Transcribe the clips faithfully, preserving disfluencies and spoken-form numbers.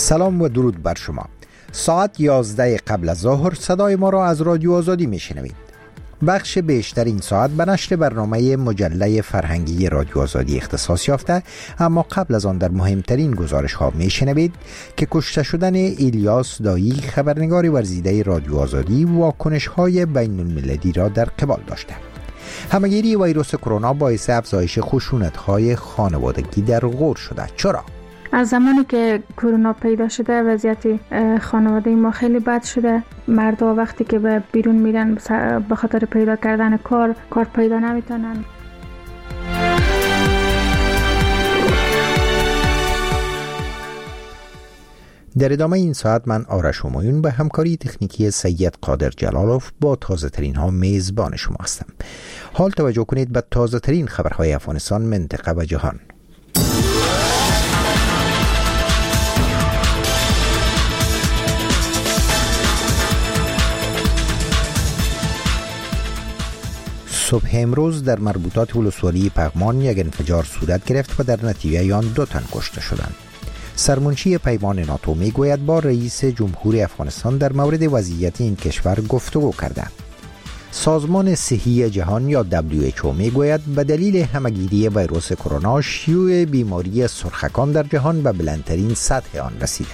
سلام و درود بر شما. ساعت یازده قبل از ظهر صدای ما را از رادیو آزادی میشنوید. بخش بیشتر این ساعت به نشر برنامه مجله فرهنگی رادیو آزادی اختصاص یافته، اما قبل از آن در مهمترین گزارش ها میشنوید که کشته شدن الیاس دایی، خبرنگار ورزیده رادیو آزادی، واکنش های بین المللی را در قبال داشته. همهگیری ویروس کرونا باعث افزایش خشونت های خانوادگی در غور شده. چرا؟ از زمانی که کرونا پیدا شده وضعیت خانواده ما خیلی بد شده. مردها وقتی که به بیرون میرن به خاطر پیدا کردن کار کار پیدا نمیتونن. در ادامه این ساعت من آرش همایون به همکاری تکنیکی سید قادر جلالوف با تازه ترین ها میزبان شما هستم. حال توجه کنید به تازه ترین خبرهای افغانستان، منطقه و جهان. صبح امروز در مربوطات ولسوالی پغمان یک انفجار صورت گرفت و در نتیجه آن دو تن کشته شدند. سرمنشی پیمان ناتو میگوید با رئیس جمهور افغانستان در مورد وضعیت این کشور گفتگو کرده. سازمان صحی جهان یا دبلیو اچ او میگوید به دلیل همهگیری ویروس کرونا شیوع بیماری سرخکان در جهان به بلندترین سطح آن رسیده.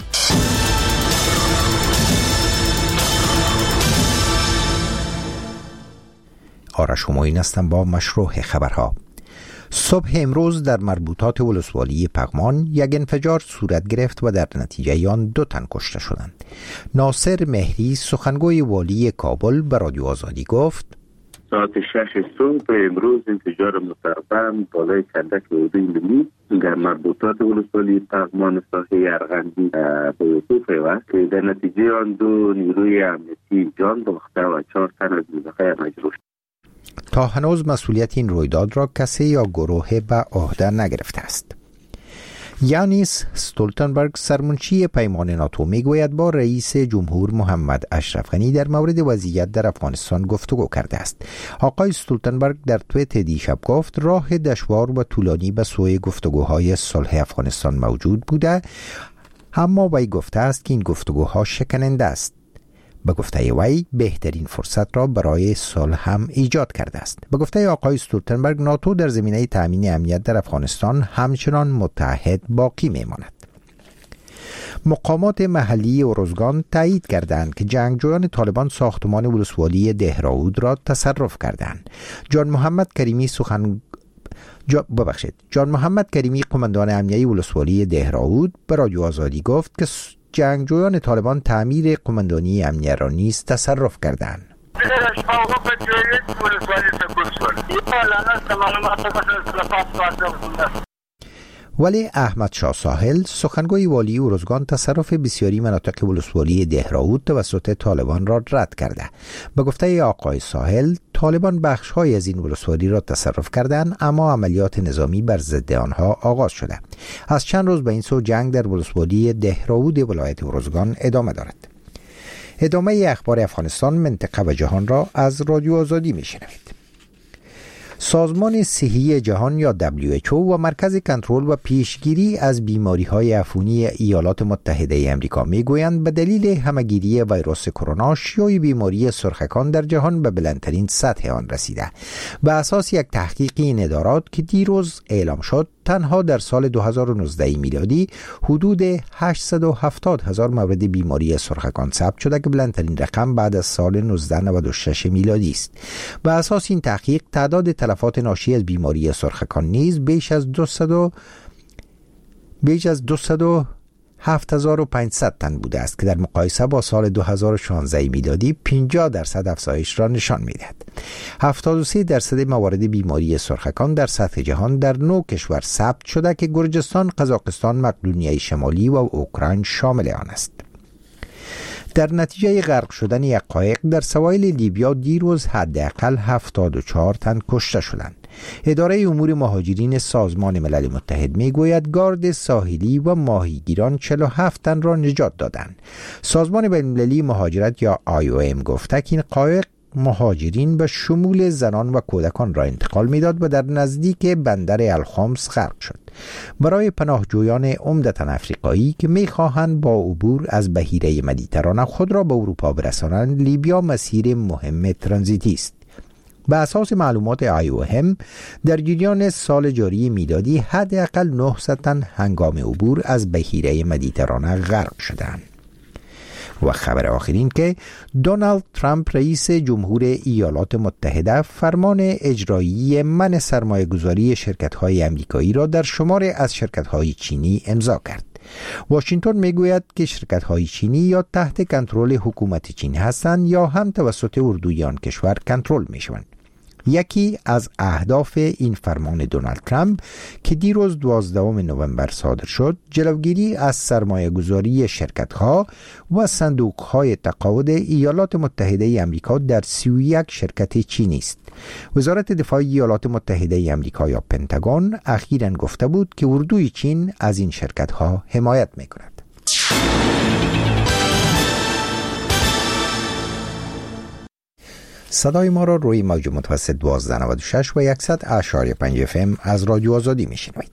آرش همایون هستم با مشروع خبرها. صبح امروز در مربوطات ولسوالی پغمان یک انفجار صورت گرفت و در نتیجه آن دو تن کشته شدند. ناصر مهری، سخنگوی والی کابل، به رادیو آزادی گفت ساعت شش صبح امروز انفجار متربم بالای کندک حدود ایلمی در مربوطات ولسوالی پغمان ساحه ارغندی به وقوع پیوست که در نتیجه آن دو نیروی امنیتی جان باخته و چهار تن از نیروهای مجروح. تا هنوز مسئولیت این رویداد را کسی یا گروه به عهده نگرفته است. یانیس استولتنبرگ، سرمنشی پیمان ناتو، میگوید با رئیس جمهور محمد اشرف غنی در مورد وضعیت در افغانستان گفتگو کرده است. آقای استولتنبرگ در توییت دیشب گفت راه دشوار و طولانی به سوی گفتگوهای صلح افغانستان موجود بوده، اما وی گفته است که این گفتگوها شکننده است. به گفته وی بهترین فرصت را برای صلح هم ایجاد کرده است. به گفته آقای استولتنبرگ ناتو در زمینه تامین امنیت در افغانستان همچنان متحد باقی میماند. مقامات محلی ارزگان تایید کردند که جنگجویان طالبان ساختمان ولسوالی دهراود را تصرف کردند. جان محمد کریمی سخن جا... ببخشید جان محمد کریمی قماندان امنیتی ولسوالی دهراود به رادیو آزادی گفت که جنگجویان طالبان تعمیر قماندانی امنیه را نیز تصرف کردند. ولی احمد شاه ساحل، سخنگوی والی ارزگان، تصرف بسیاری مناطق ولسوالی دهراود توسط طالبان را رد کرده. به گفته آقای ساحل، طالبان بخش‌های از این ولسوالی را تصرف کردند، اما عملیات نظامی بر ضد آنها آغاز شده. از چند روز به این سو جنگ در ولسوالی دهراود ولایت ارزگان ادامه دارد. ادامه اخبار افغانستان، منطقه و جهان را از رادیو آزادی میشنوید. سازمان صحی جهان یا دبلیو اچ او و مرکز کنترل و پیشگیری از بیماری‌های عفونی ایالات متحده آمریکا میگویند به دلیل همهگیری ویروس کرونا شیوع بیماری سرخکان در جهان به بلندترین سطح آن رسیده. به اساس یک تحقیق این ادارات که دیروز اعلام شد، تنها در سال دو هزار و نوزده میلادی حدود هشتصد و هفتاد هزار مورد بیماری سرخکان ثبت شده که بلندترین رقم بعد از سال نوزده نود و شش میلادی است. به اساس این تحقیق تعداد تلفات ناشی از بیماری سرخکان نیز بیش از دویست بیش از دویست و هفت هزار و پانصد تن بوده است که در مقایسه با سال دو هزار و شانزده میلادی پنجاه درصد افزایش را نشان می‌دهد. هفتاد و سه درصد موارد بیماری سرخکان در سطح جهان در نه کشور ثبت شده که گرجستان، قزاقستان، مقدونیه شمالی و اوکراین شامل آن است. در نتیجه غرق شدن یک قایق در سواحل لیبیا دیروز حداقل هفتاد و چهار تن کشته شدند. اداره امور مهاجرین سازمان ملل متحد میگوید گارد ساحلی و ماهیگیران چهل و هفت تن را نجات دادند. سازمان بین‌المللی مهاجرت یا آی او ام گفته که این قایق مهاجرین به شمول زنان و کودکان را انتقال میداد و در نزدیک بندر الخمس غرق شد. برای پناهجویان عمدتاً افریقایی که میخواهند با عبور از بحیره مدیترانه خود را به اروپا برسانند، لیبیا مسیر مهم ترانزیتی است. به اساس معلومات آی او ام در جریان سال جاری میلادی حداقل نهصد تن هنگام عبور از بحیره مدیترانه غرق شدند. و خبر آخرین که دونالد ترامپ رئیس جمهور ایالات متحده فرمان اجرایی منع سرمایه‌گذاری شرکت‌های آمریکایی را در شمار از شرکت‌های چینی امضا کرد. واشنگتن میگوید که شرکت‌های چینی یا تحت کنترل حکومت چین هستند یا هم توسط اردوی آن کشور کنترل می‌شوند. یکی از اهداف این فرمان دونالد ترامپ که دیروز دوازدهم نوامبر صادر شد، جلوگیری از سرمایه‌گذاری شرکت‌ها و صندوق‌های تقاعد ایالات متحده آمریکا در سی و یک شرکت چینی است. وزارت دفاع ایالات متحده آمریکا یا پنتاگون اخیراً گفته بود که اردوی چین از این شرکت‌ها حمایت می‌کند. صدای ما را روی موج متوسط دوازده نود و شش و صد اشاری پنج اف ام از رادیو آزادی میشنوید.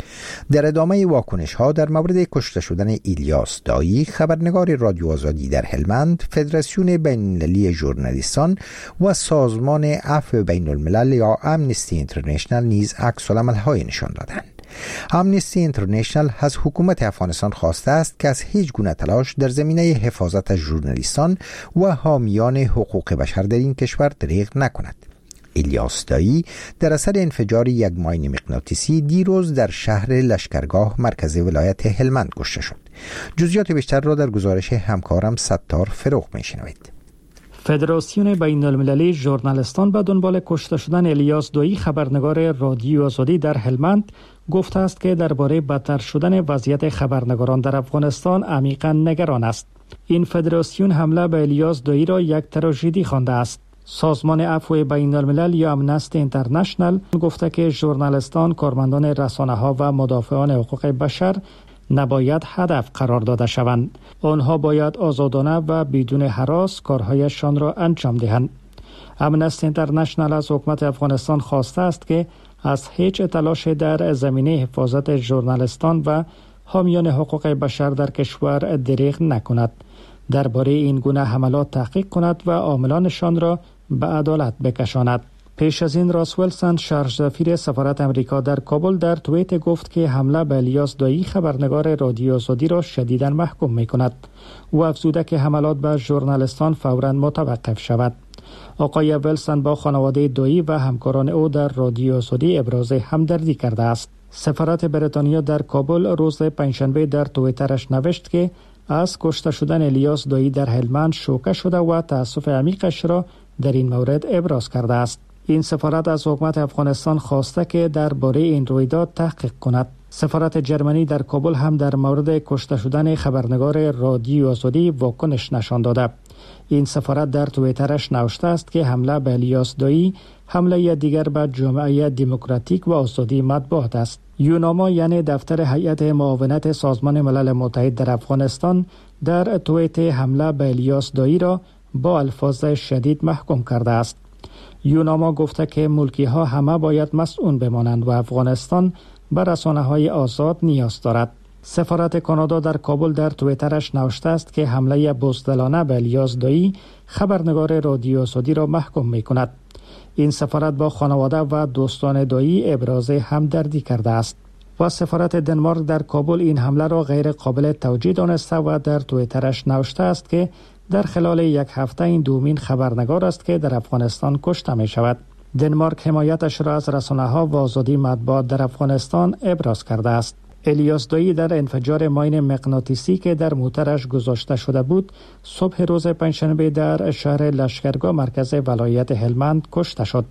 در ادامه واکنش ها در مورد کشته شدن ایلیاس دایی، خبرنگار رادیو آزادی در هلمند، فدراسیون بین‌المللی ژورنالیستان و سازمان عفو بین الملل یا امنستی اینترنشنال نیز عکس العمل‌های نشان دادند. امنستی اینترنشنال از حکومت افغانستان خواسته است که از هیچ گونه تلاش در زمینه حفاظت از ژورنالیستان و حامیان حقوق بشر در این کشور دریغ نکند. ایلیاس دایی در اثر انفجار یک ماین مغناطیسی دیروز در شهر لشکرگاه مرکز ولایت هلمند کشته شد. جزئیات بیشتر را در گزارش همکارم ستار فروغ میشنوید. فدراسیون بین المللی ژورنالیستان به دنبال کشته شدن ایلیاس دایی، خبرنگار رادیو آزادی در هلمند، گفته است که درباره بدتر شدن وضعیت خبرنگاران در افغانستان عمیقاً نگران است. این فدراسیون حمله به ایلیاس دایی را یک تراژدی خوانده است. سازمان عفو بین الملل یا امنستی اینترنشنال گفته که ژورنالیستان، کارمندان رسانه‌ها و مدافعان حقوق بشر نباید هدف قرار داده شوند. آنها باید آزادانه و بدون هراس کارهایشان را انجام دهند. امنستی اینترنشنال از حکومت افغانستان خواسته است که از هیچ تلاش در زمینه حفاظت ژورنالیستان و حامیان حقوق بشر در کشور دریغ نکند. درباره این گونه حملات تحقیق کند و عاملانشان را به عدالت بکشاند. پیش از این راس ویلسون، شرح سفیر سفارت امریکا در کابل، در توییت گفت که حمله به ایلیاس دایی، خبرنگار رادیو آزادی، را شدیداً محکوم می‌کند و افزوده که حملات به ژورنالیستان فوراً متوقف شود. آقای ویلسون با خانواده دایی و همکاران او در رادیو آزادی ابراز همدردی کرده است. سفارت بریتانیا در کابل روز پنجشنبه در توییترش نوشت که از کشته شدن ایلیاس دایی در هلمند شوکه شده و تأسف عمیقش را در این مورد ابراز کرده است. این سفارت از حکومت افغانستان خواسته که درباره این رویداد تحقیق کند. سفارت جرمنی در کابل هم در مورد کشته شدن خبرنگار رادیو آزادی واکنش نشان داده. این سفارت در توییترش نوشته است که حمله به ایلیاس دایی حمله دیگر به جامعه دموکراتیک و آزادی مطبوعات است. یوناما یعنی دفتر هیئت معاونت سازمان ملل متحد در افغانستان در توییت حمله به ایلیاس دایی را با الفاظ شدید محکوم کرده است. یوناما گفته که ملکی ها همه باید مسئول بمانند و افغانستان به رسانه های آزاد نیاز دارد. سفارت کانادا در کابل در توییترش نوشته است که حمله بزدلانه به ایلیاس دایی، خبرنگار رادیو آزادی، را محکوم می کند. این سفارت با خانواده و دوستان دایی ابراز همدردی کرده است. و سفارت دنمارک در کابل این حمله را غیر قابل توجیه دانسته و در توییترش نوشته است که در خلال یک هفته این دومین خبرنگار است که در افغانستان کشته می شود. دنمارک حمایتش را از رسانه‌ها و آزادی مطبوعات در افغانستان ابراز کرده است. ایلیاس دایی در انفجار ماین مغناطیسی که در موترش گذاشته شده بود، صبح روز پنجشنبه در شهر لشکرگاه مرکز ولایت هلمند کشته شد.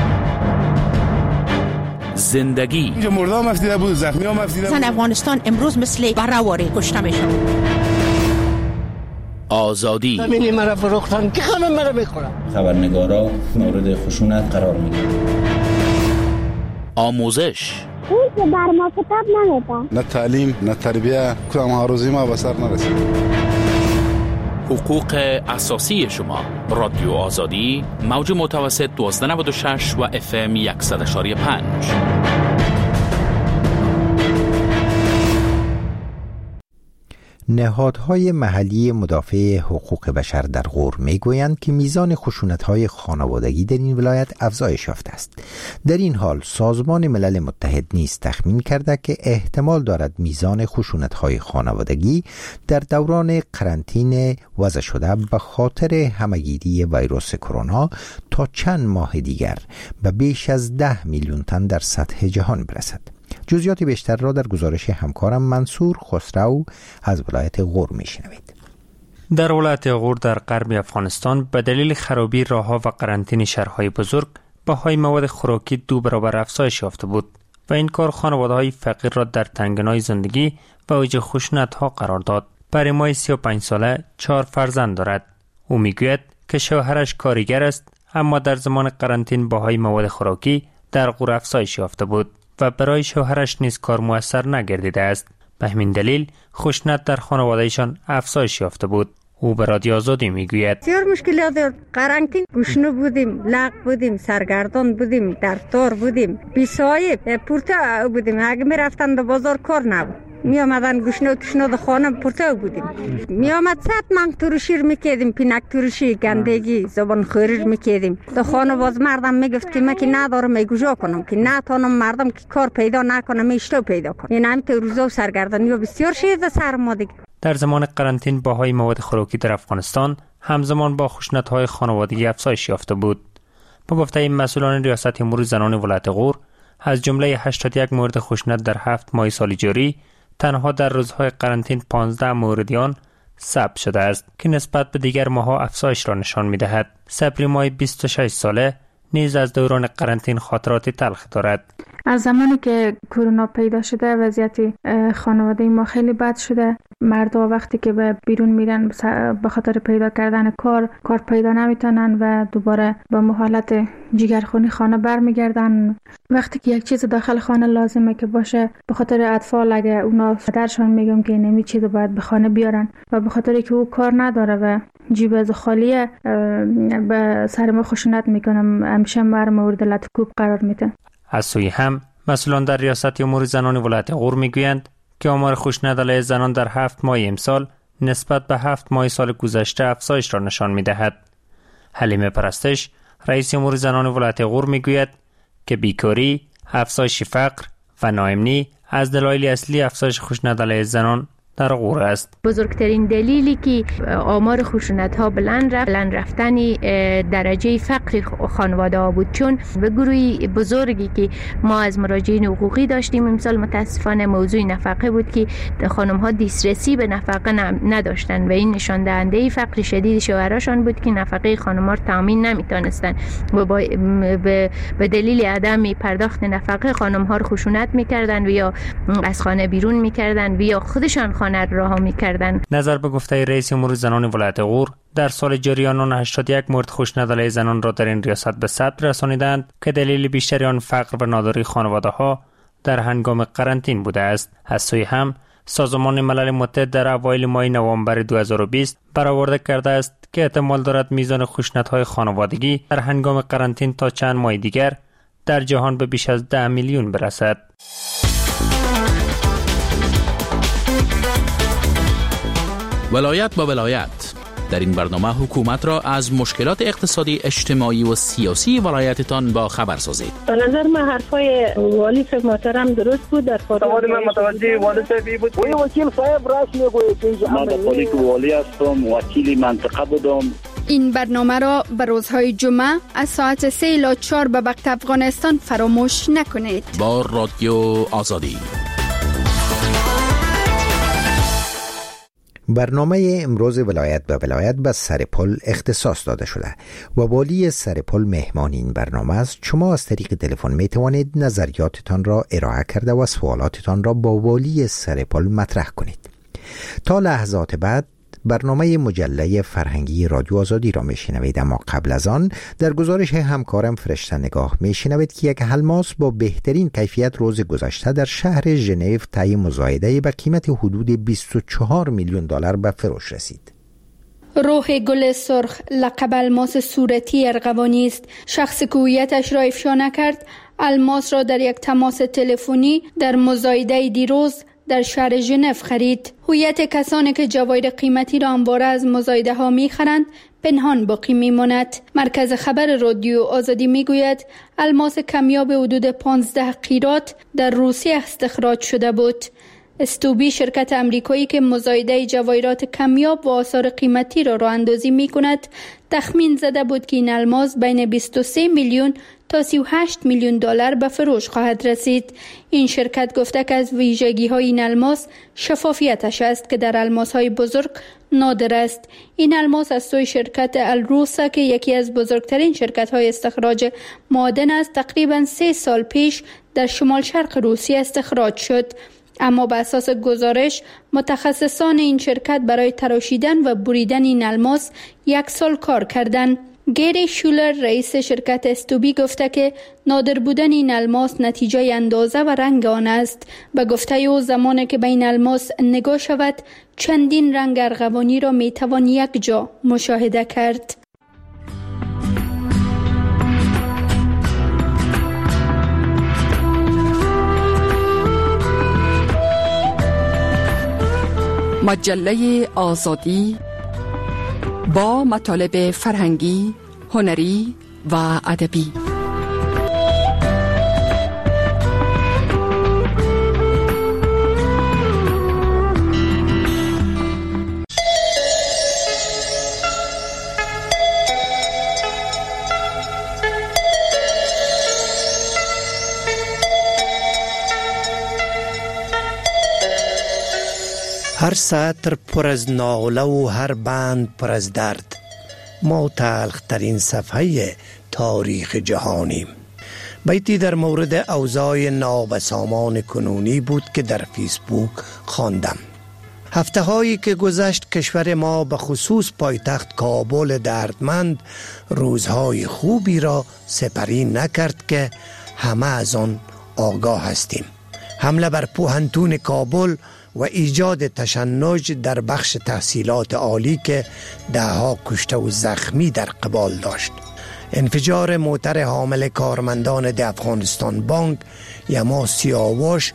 زندگی اینجا مردم مفتیده بود، زخمی ها مفتیده بود. زن افغانستان امروز مثل برآواره کشته میشن. آزادی زمینی مرا فروختن که خانم مرا میخورن. خبرنگارا مورد خشونت قرار میگیرن. آموزش اون که بر ما کتاب نمیده. نه تعلیم نه تربیه، کدام ها روزی ما به سر نرسید. حقوق اساسی شما. رادیو آزادی، موج متوسط دوازده نود و شش و اف ام صد و یک و پنج. نهادهای محلی مدافع حقوق بشر در غور میگویند که میزان خشونت‌های خانوادگی در این ولایت افزایش یافته است. در این حال سازمان ملل متحد نیز تخمین کرده که احتمال دارد میزان خشونت‌های خانوادگی در دوران قرنطینه وضع شده به خاطر همه‌گیری ویروس کرونا تا چند ماه دیگر به بیش از ده میلیون تن در سطح جهان برسد. جزئیات بیشتر را در گزارش همکارم منصور خسرو از ولایت غور میشنوید. در ولایت غور در غرب افغانستان به دلیل خرابی راه‌ها و قرنطینه شهرهای بزرگ بهای مواد خوراکی دو برابر افزایش یافته بود و این کار خانواده‌های فقیر را در تنگنای زندگی و اوج خشونت‌ها قرار داد. برای مای سی و پنج ساله چهار فرزند دارد. او میگوید که شوهرش کارگر است، اما در زمان قرنطینه بهای مواد خوراکی در غور افزایش یافته بود و برای شوهرش نیز کار موثر نگردیده است. به همین دلیل خشونت در خانوادهشان افزایش یافته بود. او به رادیو آزادی میگوید بسیار مشکلات داشت. قرنطینه گشنه بودیم، لغ بودیم، سرگردان بودیم، در تار بودیم، بی‌صاحب پورته بودیم. اگه میرفتن به بازار کار نبود، می آمدن گشنه و تشنه خانه پورته بودیم. می آمد صد من ترشیر میکردیم، پینک ترشی، گندگی، زبان خوری میکردیم. در خانه باز مردم میگفت که من که ندارم میگوجا کنم، که نتانم مردم که کار پیدا نکنم میشتو پیدا کنم. این همین روزا و سرگردانی و بسیار شید سر ما دیگه. در زمان قرنطینه بهای مواد خوراکی در افغانستان همزمان با خشونت‌های خانوادگی افزایش یافته بود. با گفته مسئولان ریاست امور زنان ولایت غور، از جمله هشتاد و یک مورد خشونت در هفت ماه سال جاری، تنها در روزهای قرنطینه پانزده موردیان ثبت شده است که نسبت به دیگر ماه‌ها افزایش را نشان می‌دهد. صبری مای بیست و شش ساله نیز از دوران قرنطینه خاطرات تلخ دارد. از زمانی که کرونا پیدا شده وضعیت خانواده ما خیلی بد شده. مردها وقتی که به بیرون میرن به خاطر پیدا کردن کار کار پیدا نمیتونن و دوباره به حالت جگرخونی خانه برمیگردن. وقتی که یک چیز داخل خانه لازمه که باشه، به خاطر اطفال اگه اونا درشان میگم که نمی چیز باید به خانه بیارن و به خاطر که او کار نداره و جیب از خالیه به سر ما خشونت میکنم، همیشه بر مورد لطکوب قرار میده. از سوی هم مسئولان در ریاست امور زنان ولایت غور میگویند که آمار خشونت علیه زنان در هفت ماه امسال نسبت به هفت ماه سال گذشته افزایش را نشان میدهد. حلیمه پرستش، رئیس امور زنان ولایت غور میگوید که بیکاری، افزایش فقر و ناامنی از دلایل اصلی افزایش خشونت علیه زنان در غور است. بزرگترین دلیلی که آمار خشونت ها بلند رفت بلند رفتن درجه فقر خانواده ها بود، چون به گروهی بزرگی که ما از مراجعین حقوقی داشتیم امسال متاسفانه موضوع نفقه بود که خانم ها دسترسی به نفقه نداشتن و این نشان دهنده فقر شدید شوهراشان بود که نفقه خانم ها تامین نمیتونستن و به دلیل عدم پرداخت نفقه خانم ها رو خشونت میکردن و یا از خانه بیرون میکردن و یا خودشان خانه رها می‌کردند. نظر به گفته رئیس امور زنان ولایت غور، در سال جاری آنان هشتاد و یک مورد خشونت علیه زنان را در این ریاست به ثبت رسانیدند که دلیل بیشتری آن فقر و ناداری خانواده‌ها در هنگام قرنطینه بوده است. از سوی هم سازمان ملل متحد در اوایل ماه نوامبر دو هزار و بیست برآورده کرده است که احتمال دارد میزان خشونت‌های خانوادگی در هنگام قرنطینه تا چند ماه دیگر در جهان به بیش از ده میلیون برسد. ولایت با ولایت، در این برنامه حکومت را از مشکلات اقتصادی، اجتماعی و سیاسی ولایتتان با خبر سازید. به نظر من حرفای والی صاحب محترم درست بود. در سوال من متوجه والی صاحب بود. وی وکیل صاحب راست میگوید که من در پلیس والی هستم، وکیل منطقه بودم. این برنامه را به روزهای جمعه از ساعت سه الی چهار به وقت افغانستان فراموش نکنید. با رادیو آزادی. برنامه امروز ولایت به ولایت به سرپل اختصاص داده شده و والی سرپل مهمان این برنامه است. شما از طریق تلفن می توانید نظریاتتان را ارائه کرده و سوالاتتان را با والی سرپل مطرح کنید. تا لحظات بعد برنامه مجله فرهنگی رادیو آزادی را میشنوید، اما قبل از آن در گزارش همکارم فرشته نگاه میشنوید که یک الماس با بهترین کیفیت روز گذشته در شهر ژنو طی مزایده به قیمت حدود بیست و چهار میلیون دلار به فروش رسید. روح گل سرخ لقب الماس صورتی ارغوانی است. شخص که هویتش را افشا نکرد الماس را در یک تماس تلفنی در مزایده دیروز در شهر ژنو خرید. هویت کسانی که جواهر قیمتی را انباره از مزایده ها می خرند پنهان باقی می ماند. مرکز خبر رادیو آزادی می گوید الماس کمیاب حدود پانزده قیرات در روسیه استخراج شده بود. استوبی شرکت امریکایی که مزایده جواهرات کمیاب و آثار قیمتی را راه اندازی می کند تخمین زده بود که این الماس بین بیست و سه میلیون تا سی و هشت میلیون دلار به فروش خواهد رسید. این شرکت گفته که از ویژگی های این الماس شفافیتش است که در الماس های بزرگ نادر است. این الماس از سوی شرکت الروسا که یکی از بزرگترین شرکت های استخراج معادن است تقریبا سه سال پیش در شمال شرق روسیه استخراج شد. اما به اساس گزارش متخصصان این شرکت برای تراشیدن و بریدن این الماس یک سال کار کردند. گری شولر رئیس شرکت استوبی گفته که نادر بودن این الماس نتیجه اندازه و رنگ آن است. به گفته او زمانی که به این الماس نگاه شود چندین رنگ ارغوانی را می توان یک جا مشاهده کرد. مجله آزادی با مطالب فرهنگی، هنری و ادبی. هر سطر پر از ناله و هر بند پر از درد. ما تلخ‌ترین صفحه تاریخ جهانیم. بیتی در مورد اوضاع نابسامان کنونی بود که در فیسبوک خواندم. هفته هایی که گذشت کشور ما به خصوص پایتخت کابل دردمند روزهای خوبی را سپری نکرد که همه از آن آگاه هستیم. حمله بر پوهنتون کابل و ایجاد تشنج در بخش تحصیلات عالی که دهها کشته و زخمی در قبال داشت. انفجار موتر حامل کارمندان ده افغانستان بانک یما سیاوش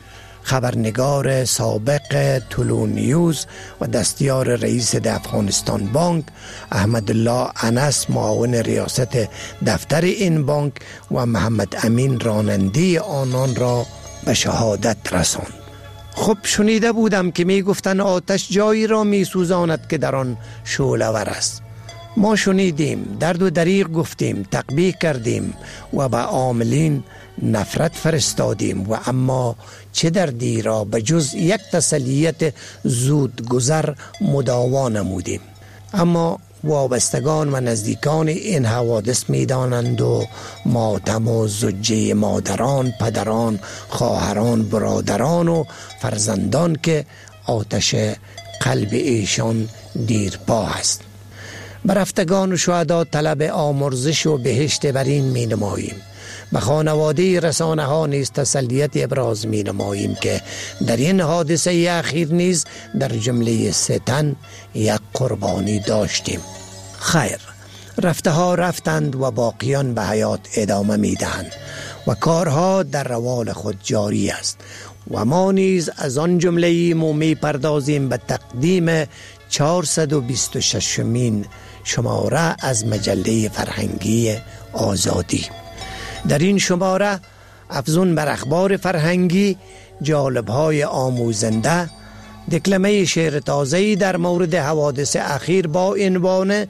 خبرنگار سابق طلوع نیوز و دستیار رئیس ده افغانستان بانک احمدالله انس معاون ریاست دفتر این بانک و محمد امین راننده آنان را به شهادت رساند. خب شنیده بودم که می گفتن آتش جایی را می سوزاند که در آن شعله ور است. ما شنیدیم، درد و دریغ گفتیم، تقبیح کردیم و به عاملین نفرت فرستادیم و اما چه دردی را به جز یک تسلیت زود گذر مداوا نمودیم. اما وابستگان و نزدیکان این حوادث می دانند و ماتم و زجه مادران، پدران، خواهران، برادران و فرزندان که آتش قلب ایشان دیرپا است. برفتگان و شهدا طلب آمرزش و بهشت برین می نماییم. به خانواده رسانه ها نیز تسلیت ابراز می نماییم که در این حادثه اخیر نیز در جمله سه تن یک قربانی داشتیم. خیر، رفته ها رفتند و باقیان به حیات ادامه می دهند و کارها در روال خود جاری است و ما نیز از آن جمله ایم و می پردازیم به تقدیم چهارصد و بیست و ششمین شماره از مجله فرهنگی آزادی. در این شماره افزون بر اخبار فرهنگی، جالب‌های آموزنده، دکلمه شعر تازه‌ای در مورد حوادث اخیر با عنوان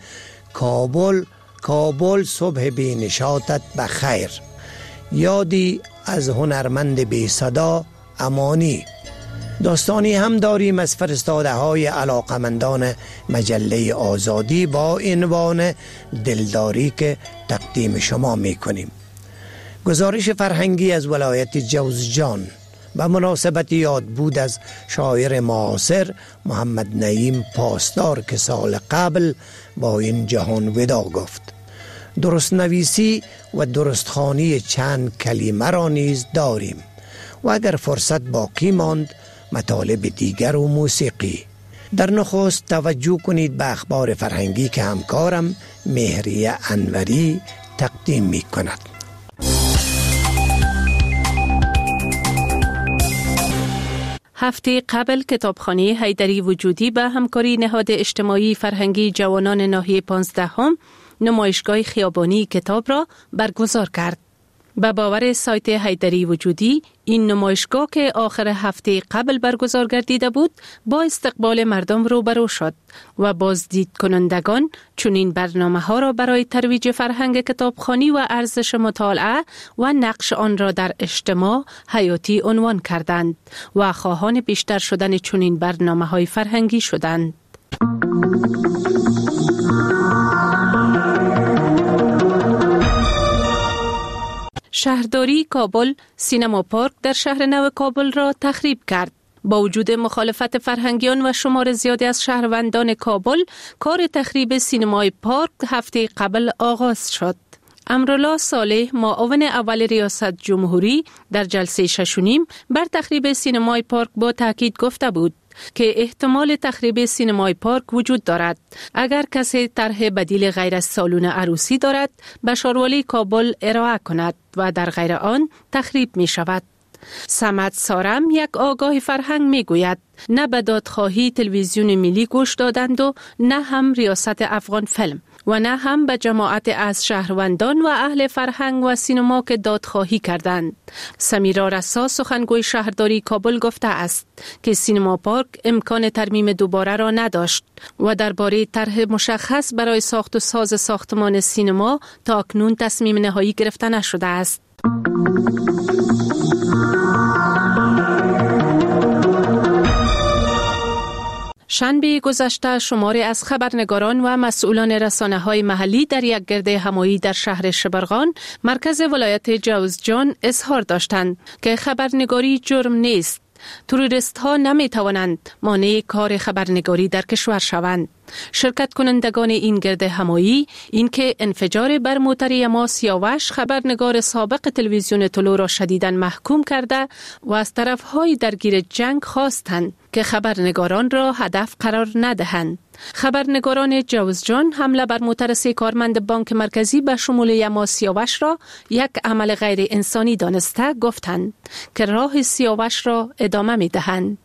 کابل کابل صبح بی نشاطت بخیر، یادی از هنرمند بی صدا امانی. داستانی هم داریم از فرستاده های علاقمندان مجله آزادی با عنوان دلداری که تقدیم شما می کنیم. گزارش فرهنگی از ولایت جوزجان به مناسبت یاد بود از شاعر معاصر محمد نعیم پاسدار که سال قبل با این جهان ودا گفت. درست نویسی و درست خوانی چند کلمه را نیز داریم و اگر فرصت باقی ماند مطالب دیگر و موسیقی. در نخست توجه کنید به اخبار فرهنگی که همکارم مهریه انوری تقدیم می کند. هفته قبل کتابخانه حیدری وجودی به همکاری نهاد اجتماعی فرهنگی جوانان ناحیه پانزدهم نمایشگاه خیابانی کتاب را برگزار کرد. به باور سایت حیدری وجودی، این نمایشگاه که آخر هفته قبل برگزار گردیده بود، با استقبال مردم روبرو شد و بازدید کنندگان چنین برنامه ها را برای ترویج فرهنگ کتابخوانی و ارزش مطالعه و نقش آن را در اجتماع حیاتی عنوان کردند و خواهان بیشتر شدن چنین برنامه های فرهنگی شدند. شهرداری کابل سینما پارک در شهر نو کابل را تخریب کرد. با وجود مخالفت فرهنگیان و شمار زیادی از شهروندان کابل، کار تخریب سینمای پارک هفته قبل آغاز شد. امرالله صالح، معاون اول ریاست جمهوری، در جلسه ششونیم بر تخریب سینمای پارک با تاکید گفته بود که احتمال تخریب سینمای پارک وجود دارد. اگر کسی طرح بدیل غیر از سالن عروسی دارد، به شاروالی کابل ارائه کند و در غیر آن تخریب می شود. سمت سارم، یک آگاه فرهنگ، می گوید نه به دادخواهی تلویزیون ملی گوش دادند و نه هم ریاست افغان فیلم و نه هم به جماعت از شهروندان و اهل فرهنگ و سینما که دادخواهی کردند. سمیرا رسا، سخنگوی شهرداری کابل، گفته است که سینما پارک امکان ترمیم دوباره را نداشت و درباره طرح مشخص برای ساخت و ساز ساختمان سینما تا اکنون تصمیم نهایی گرفته نشده است. شنبه گذشته شماری از خبرنگاران و مسئولان رسانه‌های محلی در یک گرد همایی در شهر شبرغان، مرکز ولایت جوزجان، اظهار داشتند که خبرنگاری جرم نیست. توریست ها نمی توانند مانع کار خبرنگاری در کشور شوند. شرکت کنندگان این گرد همایی اینکه انفجار بر موتر یما سیاوش، خبرنگار سابق تلویزیون طلوع، را شدیداً محکوم کرده و از طرفهای درگیر جنگ خواستند که خبرنگاران را هدف قرار ندهند. خبرنگاران جوزجان حمله بر موتر سه کارمند بانک مرکزی به شمول یما سیاوش را یک عمل غیر انسانی دانسته گفتند که راه سیاوش را ادامه می دهند.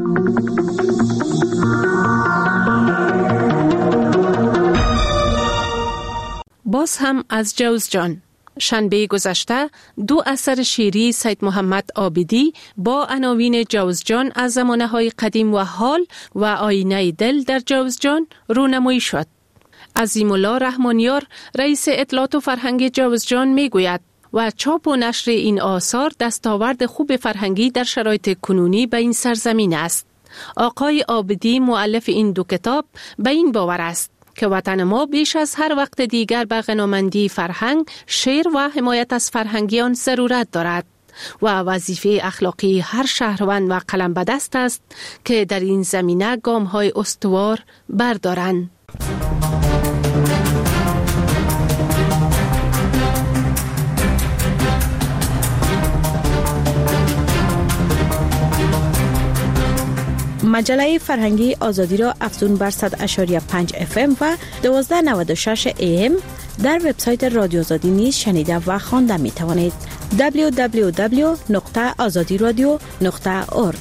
باز هم از جوزجان. شنبه گذشته دو اثر شعری سید محمد عابدی با عناوین جوزجان از زمانه‌های قدیم و حال و آینه دل در جوزجان رونمایی شد. عظیم الله رحمانیار، رئیس اطلاعات و فرهنگ جوزجان، میگوید و چاپ و نشر این آثار دستاورد خوب فرهنگی در شرایط کنونی به این سرزمین است. آقای عابدی، مؤلف این دو کتاب، به این باور است که وطن ما بیش از هر وقت دیگر به غنامندی فرهنگ، شعر و حمایت از فرهنگیان ضرورت دارد و وظیفه اخلاقی هر شهروند و قلم به دست است که در این زمینه گام‌های استوار بردارند. مجله فرهنگی آزادی را افزون بر صد اشاری پنج اف ام و دوازده نود و شش ای ام در وبسایت رادیو آزادی نیز شنیده و خوانده می توانید. دبلیو دبلیو دبلیو نقطه آزادی رادیو نقطه اورگ.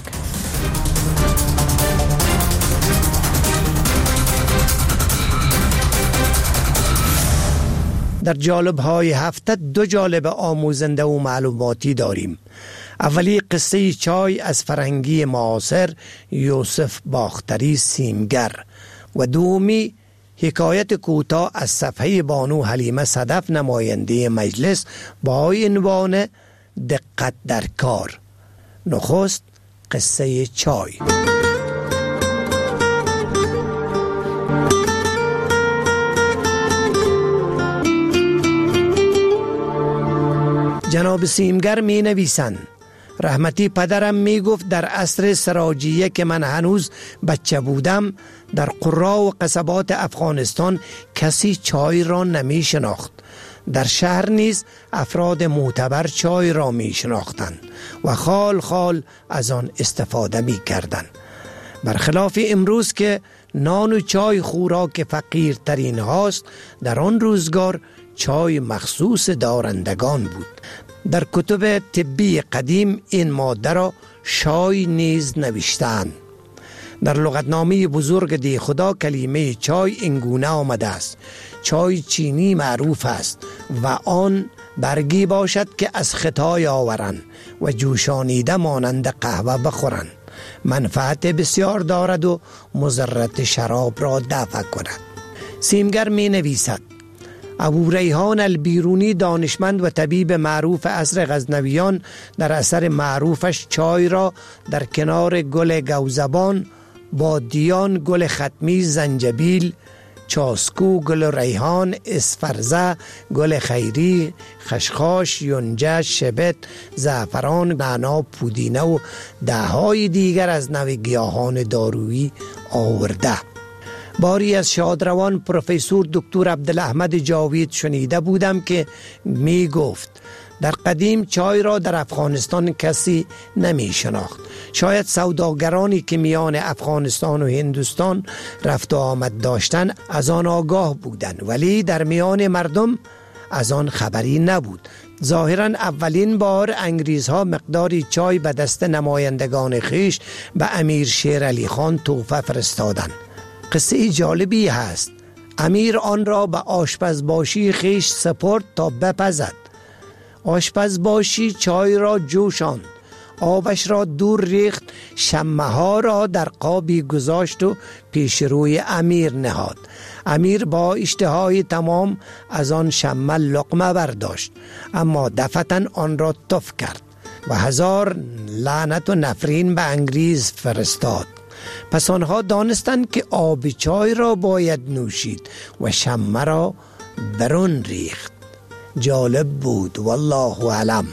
در جالب های هفته دو جالب آموزنده و معلوماتی داریم. اولی قصه چای از فرهنگی معاصر یوسف باختری سیمگر و دومی حکایت کوتاه از صفحه بانو حلیمه صدف نماینده مجلس با عنوان دقت در کار. نخست قصه چای. جناب سیمگر می نویسند: رحمتی پدرم می گفت در عصر سراجیه که من هنوز بچه بودم، در قرا و قصبات افغانستان کسی چای را نمی شناخت. در شهر نیز افراد معتبر چای را می شناختند و خال خال از آن استفاده می کردند. برخلاف امروز که نان و چای خوراک فقیرترین هاست، در آن روزگار چای مخصوص دارندگان بود. در کتب طبی قدیم این ماده را شای نیز نوشتند. در لغتنامه بزرگ دی خدا کلمه چای اینگونه آمده است: چای چینی معروف است و آن برگی باشد که از خطای آورند و جوشانیده مانند قهوه بخورند. منفعت بسیار دارد و مضرت شراب را دفع کند. سیمگر می نویسد: ابو ریحان البیرونی دانشمند و طبیب معروف عصر غزنویان در اثر معروفش چای را در کنار گل گوزبان، بادیان، گل ختمی، زنجبیل، چاسکو، گل ریحان، اسفرزه، گل خیری، خشخاش، یونجه، شبت، زعفران، نعنا، پودینه و دههای دیگر از نوع گیاهان دارویی آورده. باری از شادروان پروفسور دکتر عبدالاحمد جاوید شنیده بودم که می گفت در قدیم چای را در افغانستان کسی نمی شناخت. شاید سوداگرانی که میان افغانستان و هندوستان رفت و آمد داشتن از آن آگاه بودند، ولی در میان مردم از آن خبری نبود. ظاهراً اولین بار انگریزها مقداری چای به دست نمایندگان خیش به امیر شیر علی خان تحفه فرستادند. قصه جالبی هست. امیر آن را به آشپزباشی خیش سپرد تا بپزد. آشپزباشی چای را جوشاند، آبش را دور ریخت، شمه ها را در قابی گذاشت و پیش روی امیر نهاد. امیر با اشتهای تمام از آن شمه لقمه برداشت، اما دفعتاً آن را تف کرد و هزار لعنت و نفرین به انگریز فرستاد. پس آنها دانستند که آب چای را باید نوشید و شمه را برون ریخت. جالب بود، والله اعلم.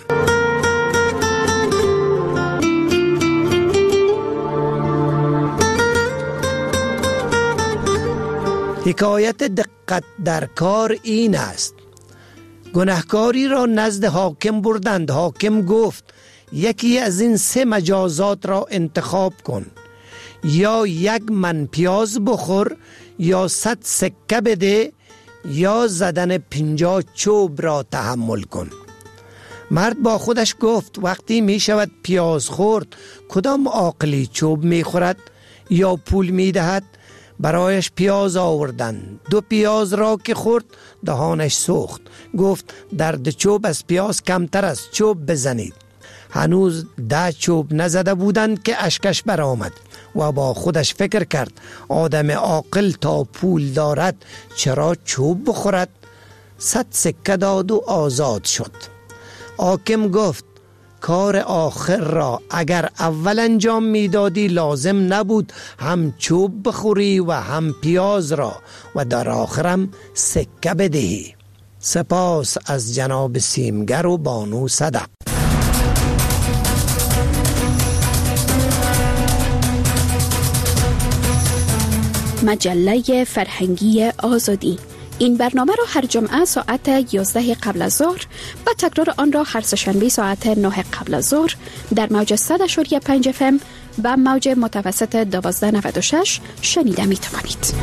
حکایت دقت در کار این است: گناهکاری را نزد حاکم بردند. حاکم گفت یکی از این سه مجازات را انتخاب کن، یا یک من پیاز بخور، یا صد سکه بده، یا زدن پنجاه چوب را تحمل کن. مرد با خودش گفت وقتی می شود پیاز خورد، کدام عاقلی چوب می خورد یا پول می دهد؟ برایش پیاز آوردند. دو پیاز را که خورد دهانش سوخت. گفت درد چوب از پیاز کمتر است، چوب بزنید. هنوز ده چوب نزده بودند که اشکش برآمد و با خودش فکر کرد آدم عاقل تا پول دارد چرا چوب بخورد؟ صد سکه داد و آزاد شد. حاکم گفت کار آخر را اگر اول انجام می دادی لازم نبود هم چوب بخوری و هم پیاز را و در آخرم سکه بدهی. سپاس از جناب سیمگر و بانو صدق. مجله فرهنگی آزادی. این برنامه را هر جمعه ساعت یازده قبل از ظهر و تکرار آن را هر سه‌شنبه ساعت نه قبل از ظهر در موج صد و پنج اف ام و موج متوسط دوازده نود و شش شنیده می توانید.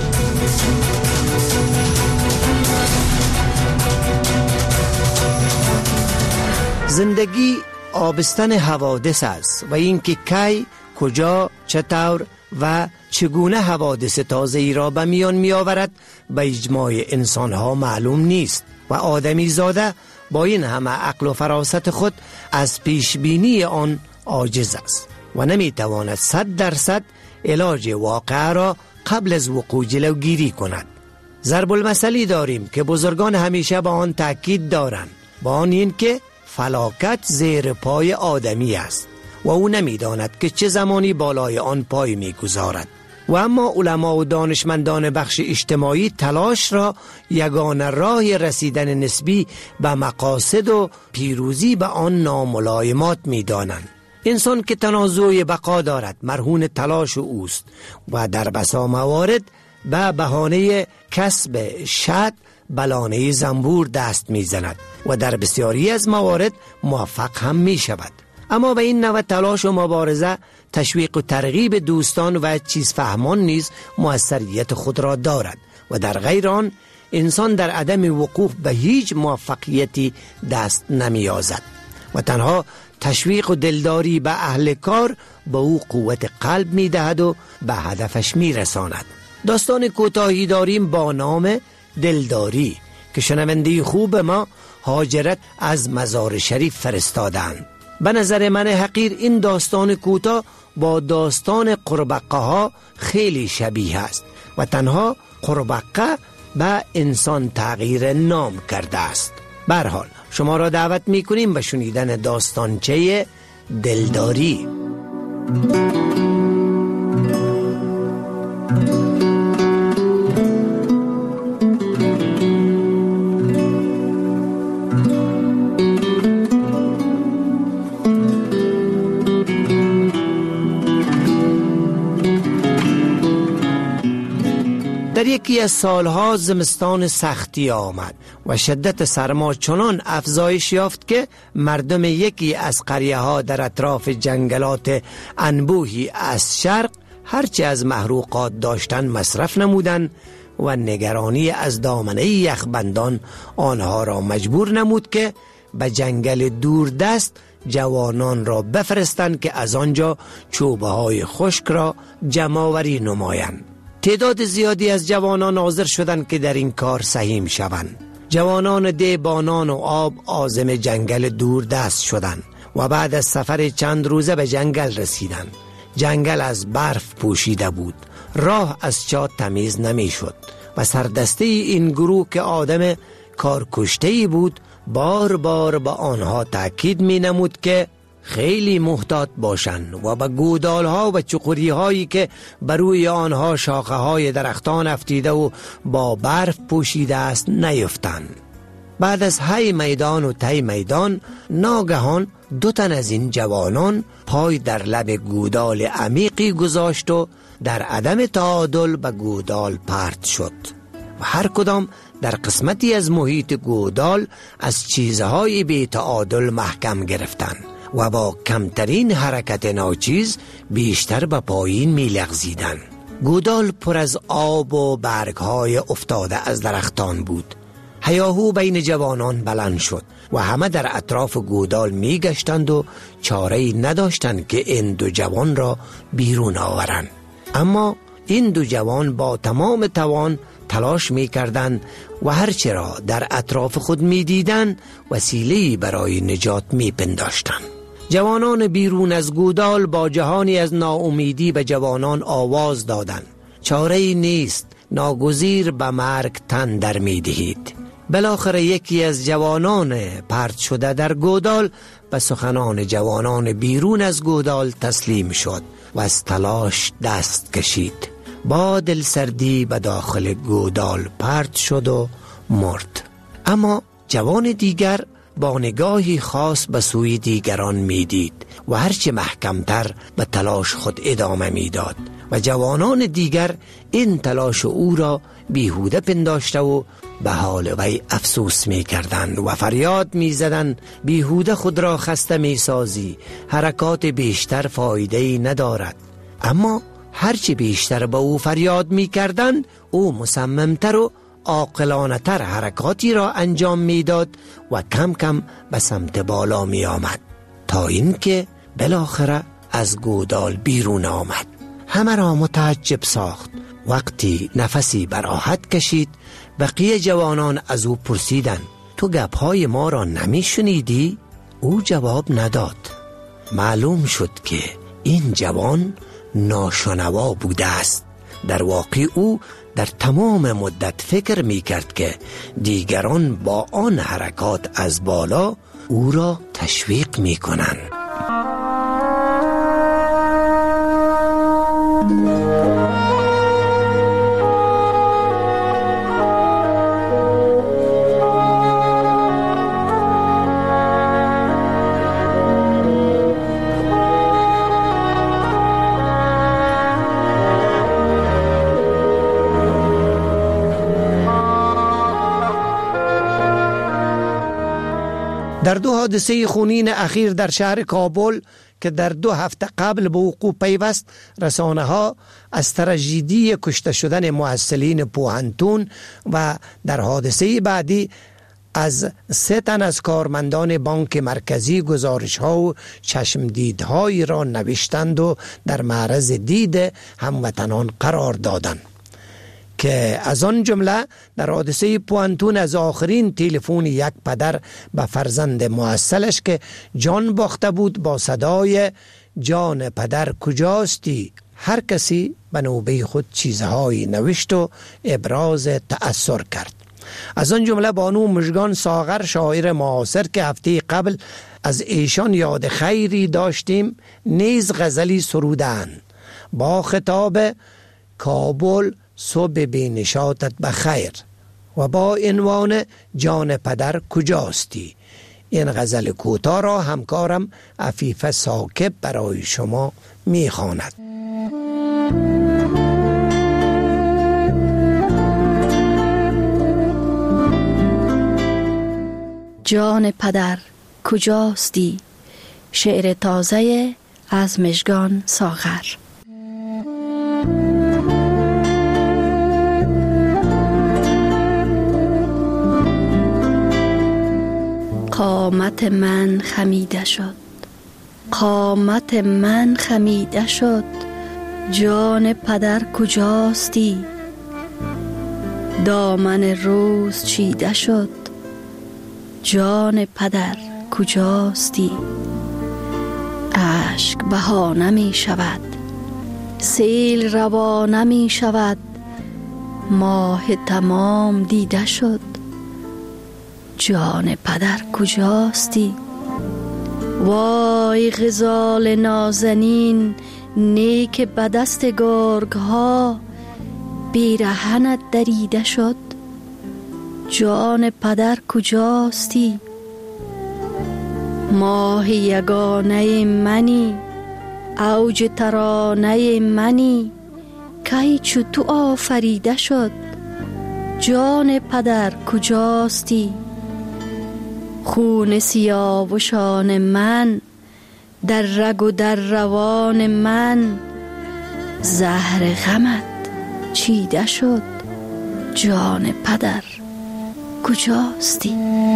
زندگی آبستن حوادث است و اینکه کی، کجا، چطور و چگونه حوادث تازه‌ای را به میان می آورد به اجماع انسانها معلوم نیست و آدمی زاده با این همه عقل و فراست خود از پیشبینی آن عاجز است و نمی تواند صد درصد علاج واقع را قبل از وقوع جلوگیری کند. ضرب المثلی داریم که بزرگان همیشه به آن تاکید دارند، با آن این که فلاکت زیر پای آدمی است و او نمی داند که چه زمانی بالای آن پای می گذارد. و اما علما و دانشمندان بخش اجتماعی تلاش را یگانه راه رسیدن نسبی به مقاصد و پیروزی به آن ناملایمات می دانند. انسان که تنازع بقا دارد مرهون تلاش اوست و در بسا موارد به بهانه کسب شد بلانه زنبور دست می زند و در بسیاری از موارد موفق هم می شود. اما به این نوع تلاش و مبارزه تشویق و ترغیب دوستان و چیز فهمان نیز موثریت خود را دارد و در غیر آن انسان در عدم وقوف به هیچ موفقیتی دست نمیازد و تنها تشویق و دلداری به اهل کار به او قوت قلب می دهد و به هدفش می رساند. داستان کوتاهی داریم با نام دلداری که شنونده خوب ما هاجرت از مزار شریف فرستادند. به نظر من حقیر این داستان کوتاه با داستان قربقه ها خیلی شبیه است و تنها قربقه به انسان تغییر نام کرده است. به هر حال شما را دعوت می کنیم به شنیدن داستانچه دلداری. در یکی از سالها زمستان سختی آمد و شدت سرما چنان افزایش یافت که مردم یکی از قریه ها در اطراف جنگلات انبوهی از شرق هرچه از محروقات داشتن مصرف نمودند و نگرانی از دامنه یخبندان آنها را مجبور نمود که به جنگل دوردست جوانان را بفرستند که از آنجا چوبه های خشک را جمع‌آوری نمایند. تعداد زیادی از جوانان حاضر شدند که در این کار سهیم شوند. جوانان دیبانان و آب عازم جنگل دور دست شدند و بعد از سفر چند روزه به جنگل رسیدند. جنگل از برف پوشیده بود، راه از چاه تمیز نمی شد و سردسته این گروه که آدم کارکشته‌ای بود بار بار به آنها تأکید می نمود که خیلی محتاط باشند و به گودال ها و چقوری هایی که بر روی آنها شاخه های درختان افتیده و با برف پوشیده است نیفتند. بعد از های میدان و تی میدان ناگهان دو تن از این جوانان پای در لب گودال عمیقی گذاشت و در عدم تعادل به گودال پرت شد و هر کدام در قسمتی از محیط گودال از چیزهای بی تعادل محکم گرفتند و با کمترین حرکت ناچیز بیشتر به پایین می لغزیدن. گودال پر از آب و برگهای افتاده از درختان بود. هیاهو بین جوانان بلند شد و همه در اطراف گودال می گشتند و چاره‌ای نداشتند که این دو جوان را بیرون آورند. اما این دو جوان با تمام توان تلاش می کردند و هرچه را در اطراف خود می دیدند وسیله‌ای برای نجات می پنداشتند. جوانان بیرون از گودال با جهانی از ناامیدی به جوانان آواز دادند: چاره‌ای نیست، ناگزیر به مرگ تن در می دهید. بالاخره یکی از جوانان پرت شده در گودال به سخنان جوانان بیرون از گودال تسلیم شد و از تلاش دست کشید. با دل سردی به داخل گودال پرت شد و مرد. اما جوان دیگر با نگاهی خاص به سوی دیگران می دید و هرچه محکمتر به تلاش خود ادامه می داد و جوانان دیگر این تلاش او را بیهوده پنداشته و به حال وی افسوس می کردند و فریاد می زدند: بیهوده خود را خسته می سازی، حرکات بیشتر فایده‌ای ندارد. اما هرچی بیشتر به او فریاد می کردند او مصممتر و عاقلانه تر حرکاتی را انجام می داد و کم کم به سمت بالا می آمد تا اینکه بالاخره از گودال بیرون آمد. همه را متعجب ساخت. وقتی نفسی به راحت کشید بقیه جوانان از او پرسیدند: تو گپهای ما را نمی شنیدی؟ او جواب نداد. معلوم شد که این جوان ناشنوا بوده است. در واقع او در تمام مدت فکر می کرد که دیگران با آن حرکات از بالا او را تشویق می کنند. در دو حادثه خونین اخیر در شهر کابل که در دو هفته قبل به وقوع پیوست، رسانه ها از تراژدی کشته شدن محصلین پوهنتون و در حادثه بعدی از سه تن از کارمندان بانک مرکزی گزارش ها و چشمدیدهایی را نوشتند و در معرض دید هموطنان قرار دادند که از آن جمله در حادثه پوهنتون از آخرین تلفن یک پدر به فرزند محصلش که جان باخته بود با صدای جان پدر کجاستی، هر کسی به نوبه خود چیزهایی نوشت و ابراز تأثیر کرد. از آن جمله بانو مژگان ساغر، شاعر معاصر که هفته قبل از ایشان یاد خیری داشتیم، نیز غزلی سرودند با خطاب کابل صبح بینشاتت بخیر و با عنوان جان پدر کجاستی. این غزل کوتاه را همکارم عفیفه ساکب برای شما میخواند. جان پدر کجاستی، شعر تازه از مژگان ساغر. قامت من خمیده شد، قامت من خمیده شد، جان پدر کجاستی، دامن روز چیده شد، جان پدر کجاستی. اشک بهانه می شود، سیل روانه می شود، ماه تمام دیده شد، جان پدر کجاستی. وای غزال نازنین نیک به دست گرگ ها، بیرهنت دریده شد، جان پدر کجاستی. ماه یگانه منی، اوج ترانه منی، کی چو تو آفریده شد، جان پدر کجاستی. خون سیاوشان من در رگ و در روان من، زهر غمت چیده شد، جان پدر کجاستی.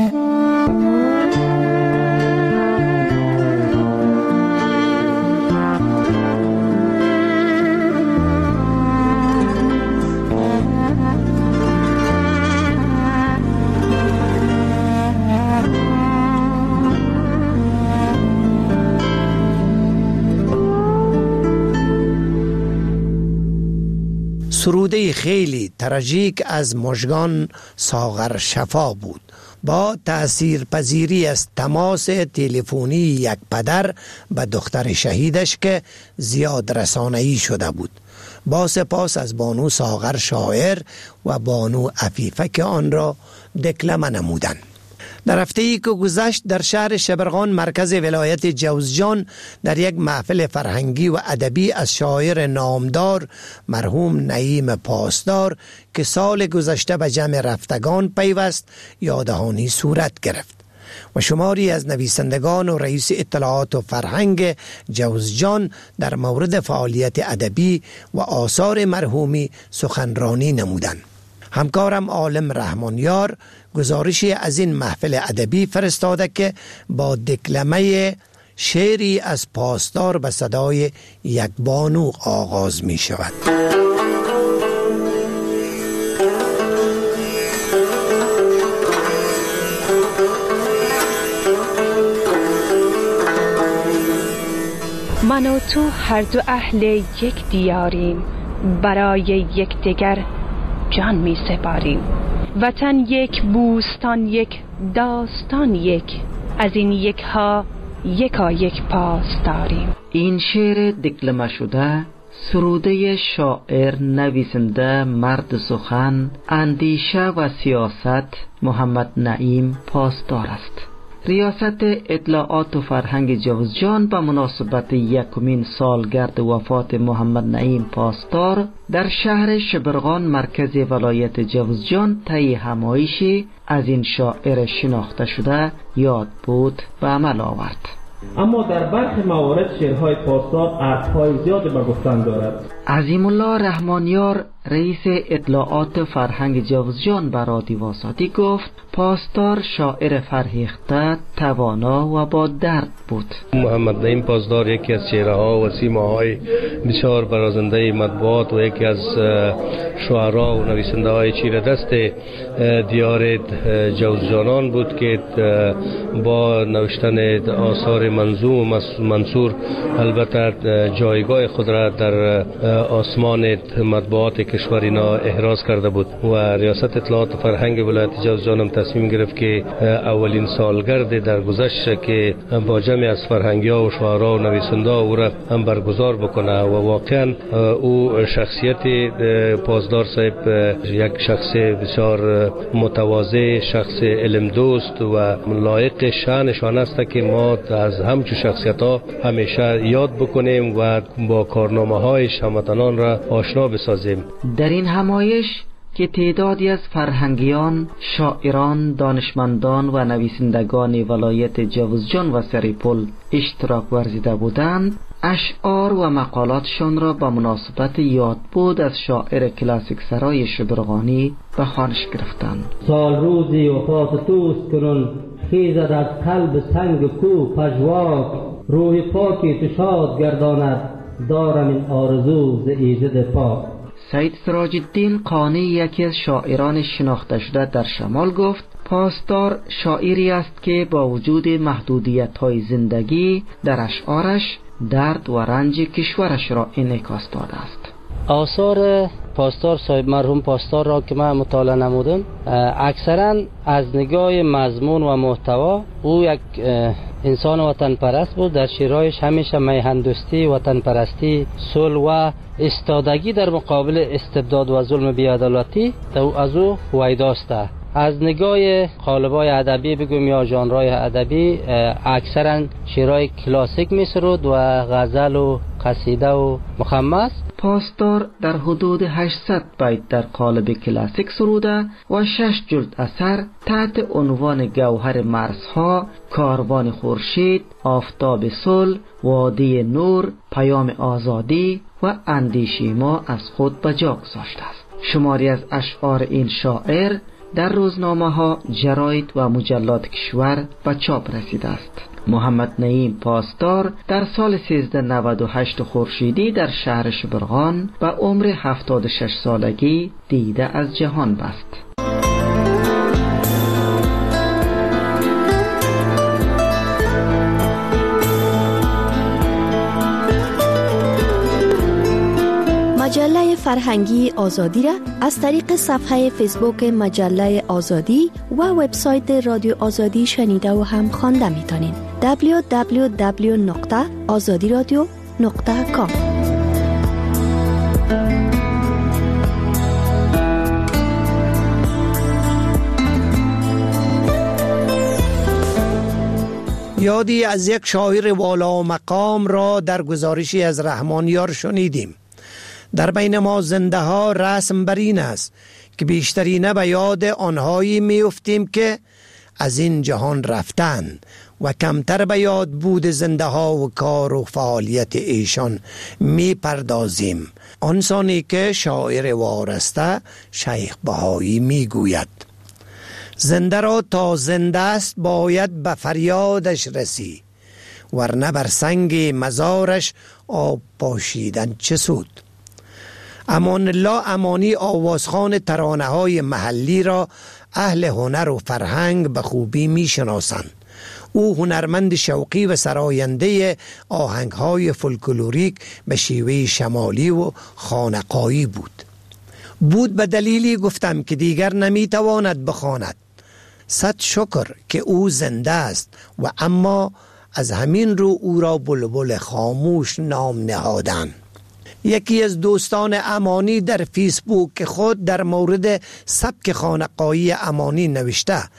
سروده خیلی تراژیک از مژگان ساغر شفا بود با تأثیر پذیری از تماس تلفنی یک پدر به دختر شهیدش که زیاد رسانه‌ای شده بود. با سپاس از بانو ساغر شاعر و بانو عفیفه که آن را دکلمه نمودند. در هفته ای که گذشت در شهر شبرغان مرکز ولایت جوزجان در یک محفل فرهنگی و ادبی از شاعر نامدار مرحوم نعیم پاسدار که سال گذشته به جمع رفتگان پیوست یادهانی صورت گرفت و شماری از نویسندگان و رئیس اطلاعات و فرهنگ جوزجان در مورد فعالیت ادبی و آثار مرحومی سخنرانی نمودند. همکارم عالم رحمانیار گزارشی از این محفل ادبی فرستاده که با دکلمه شعری از پاسدار به صدای یک بانو آغاز می شود. من و تو هر دو اهل یک دیاریم، برای یکدیگر جان می سپاریم. وطن یک، بوستان یک، داستان یک، از این یک ها یکا یک پاس داریم. این شعر دکلمه شده سروده شاعر، نویسنده، مرد سخن، اندیشه و سیاست محمد نعیم پاسدار است. ریاست اطلاعات و فرهنگ جوزجان به مناسبت یکمین سالگرد وفات محمد نعیم پاسدار در شهر شبرغان مرکز ولایت جوزجان طی همایشی از این شاعر شناخته شده یاد بود به عمل آورد. اما در برخی موارد شعرهای پاسدار ارزهای زیادی به گفتن دارد. عظیم الله رحمانیار رئیس اطلاعات فرهنگ جوزجان به رادیو آزادی گفت پاسدار شاعر فرهیخته، توانا و با درد بود. محمد نعیم پاسدار یکی از چهره‌ها و سیماهای بسیار برازنده مطبوعات و یکی از شعرا و نویسنده‌های چیره دست دیار جوزجانان بود که با نوشتن آثار منظوم و منصور البته جایگاه خود را در آسمان مطبوعات کشور اینا احراز کرده بود و ریاست اطلاعات فرهنگ ولایت جوزجان هم تصمیم گرفت که اولین سالگرد در گذشت که با جمعی از فرهنگی‌ها و شعرا و نویسنده‌ها او را هم برگزار بکنه و واقعا او شخصیت پاسدار صاحب یک شخص بسیار متواضع، شخص علم دوست و لایق شأنشان است که ما از همچون شخصیت‌ها همیشه یاد بکنیم و با کارنامه‌های هموطنان را آشنا بسازیم. در این همایش که تعدادی از فرهنگیان، شاعران، دانشمندان و نویسندگان ولایت جوزجان و سریپل اشتراک ورزیده بودند، اشعار و مقالاتشان را به مناسبت یادبود از شاعر کلاسیک سرای شبرغانی به خوانش گرفتند. سال روزی وفات توست کنون خیزد از قلب سنگ کو پژواک، روح پاکی تو شاد گرداند دارم این آرزو ز ایجاد پاک. سید سراج الدین قانی یکی از شاعران شناخته شده در شمال گفت پاسدار شاعری است که با وجود محدودیت‌های زندگی در اشعارش درد و رنج کشورش را انعکاس داده است. آثار پاسدار صاحب مرحوم پاسدار را که من مطالعه نمودم اکثرا از نگاه مضمون و محتوا او یک انسان وطن پرست بود. در شعرهایش همیشه میهندوستی، وطن پرستی، صلح و استادگی در مقابل استبداد و ظلم بی‌عدالتی از او ویداسته. از نگاه قالب‌های ادبی بگویم یا ژانرهای ادبی اکثرا شعرهای کلاسیک می‌سرود و غزل و قصیده و مخمس. پاسدار در حدود هشتصد بیت در قالب کلاسیک سروده و شش جلد اثر تحت عنوان گوهر مرزها، کاروان خورشید، آفتاب صلح، وادی نور، پیام آزادی و اندیشه ما از خود به جا گذاشته است. شماری از اشعار این شاعر در روزنامه ها، جراید و مجلات کشور به چاپ رسیده است. محمد نعیم پاسدار در سال سیزده نود و هشت خورشیدی در شهر شبرغان به عمر هفتاد و شش سالگی دیده از جهان بست. مجله فرهنگی آزادی را از طریق صفحه فیسبوک مجله آزادی و وبسایت رادیو آزادی شنیده و هم خوانده میتونید. دبلیو دبلیو دبلیو نقطه آزادی رادیو نقطه کام. یادی از یک شاعر والا و مقام را در گزارشی از رحمانیار شنیدیم. در بین ما زنده ها رسم بر این است که بیشترینه به یاد آنهایی می افتیم که از این جهان رفتن و کمتر به یاد بود زنده ها و کار و فعالیت ایشان می پردازیم. آنسانی که شاعر وارسته شیخ بهایی می گوید زنده را تا زنده است باید به فریادش رسی، ورنه بر سنگ مزارش آب پاشیدن چه سود. امان الله امانی آوازخوان ترانه های محلی را اهل هنر و فرهنگ به خوبی می شناسند. او هنرمند شوقی و سراینده آهنگ های فولکلوریک به شیوه شمالی و خانقایی بود. بود به دلیلی گفتم که دیگر نمی تواند بخواند. صد شکر که او زنده است و اما از همین رو او را بلبل خاموش نام نهادند. یکی از دوستان امانی در فیسبوک خود در مورد سبک خانقایی امانی نوشته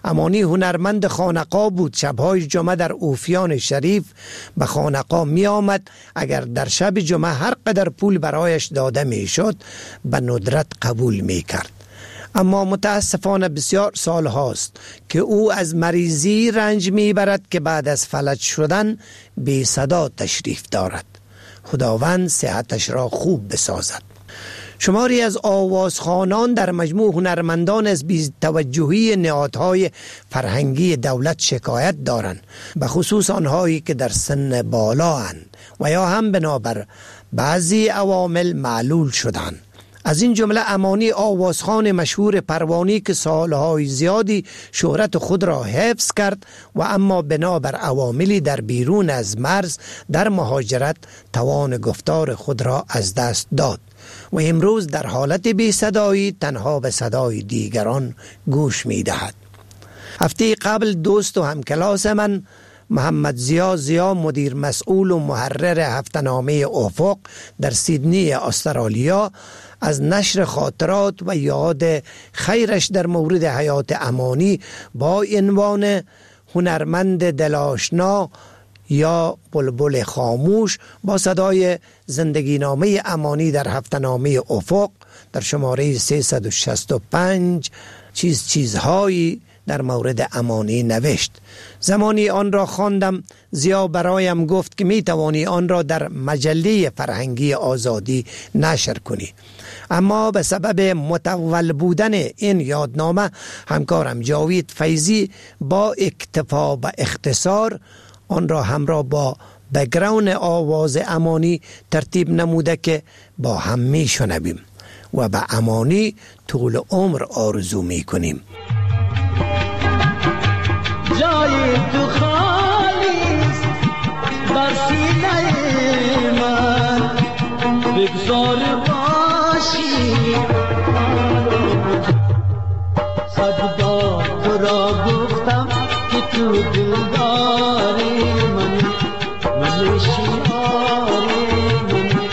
امانی هنرمند خانقاه بود. شبهای جمعه در اوفیان شریف به خانقاه می آمد. اگر در شب جمعه هر قدر پول برایش داده می شد به ندرت قبول می کرد. اما متاسفانه بسیار سال هاست که او از مریضی رنج می برد که بعد از فلج شدن بی صدا تشریف دارد. خداوند صحتش را خوب بسازد. شماری از آوازخوانان در مجموع هنرمندان از بی‌توجهی نهادهای فرهنگی دولت شکایت دارند، به خصوص آنهایی که در سن بالا اند و یا هم بنابر بعضی عوامل معلول شدند. از این جمله امانی آوازخوان مشهور پروانی که سالهای زیادی شهرت خود را حفظ کرد و اما بنابر عواملی در بیرون از مرز در مهاجرت توان گفتار خود را از دست داد و امروز در حالت بی صدایی تنها به صدای دیگران گوش می دهد. هفته قبل دوست و همکلاس من محمد زیا زیا مدیر مسئول و محرر هفته‌نامه افق در سیدنی استرالیا از نشر خاطرات و یاد خیرش در مورد حیات امانی با عنوان هنرمند دلاشنا یا بلبل خاموش با صدای زندگی نامه امانی در هفته‌نامه افق در شماره سیصد و شصت و پنج چیز چیزهایی در مورد امانی نوشت. زمانی آن را خواندم، زیا برایم گفت که می توانی آن را در مجله فرهنگی آزادی نشر کنی، اما به سبب مطول بودن این یادنامه همکارم جاوید فیضی با اکتفا به اختصار آن را همراه با بک‌گراند آواز امانی ترتیب نموده که با هم می شنویم و به امانی طول عمر آرزو می کنیم. جای تو خالیست در سینه من، بگذار باشی صد بار تو را گفتم که تو دلداری من، من شیاری من.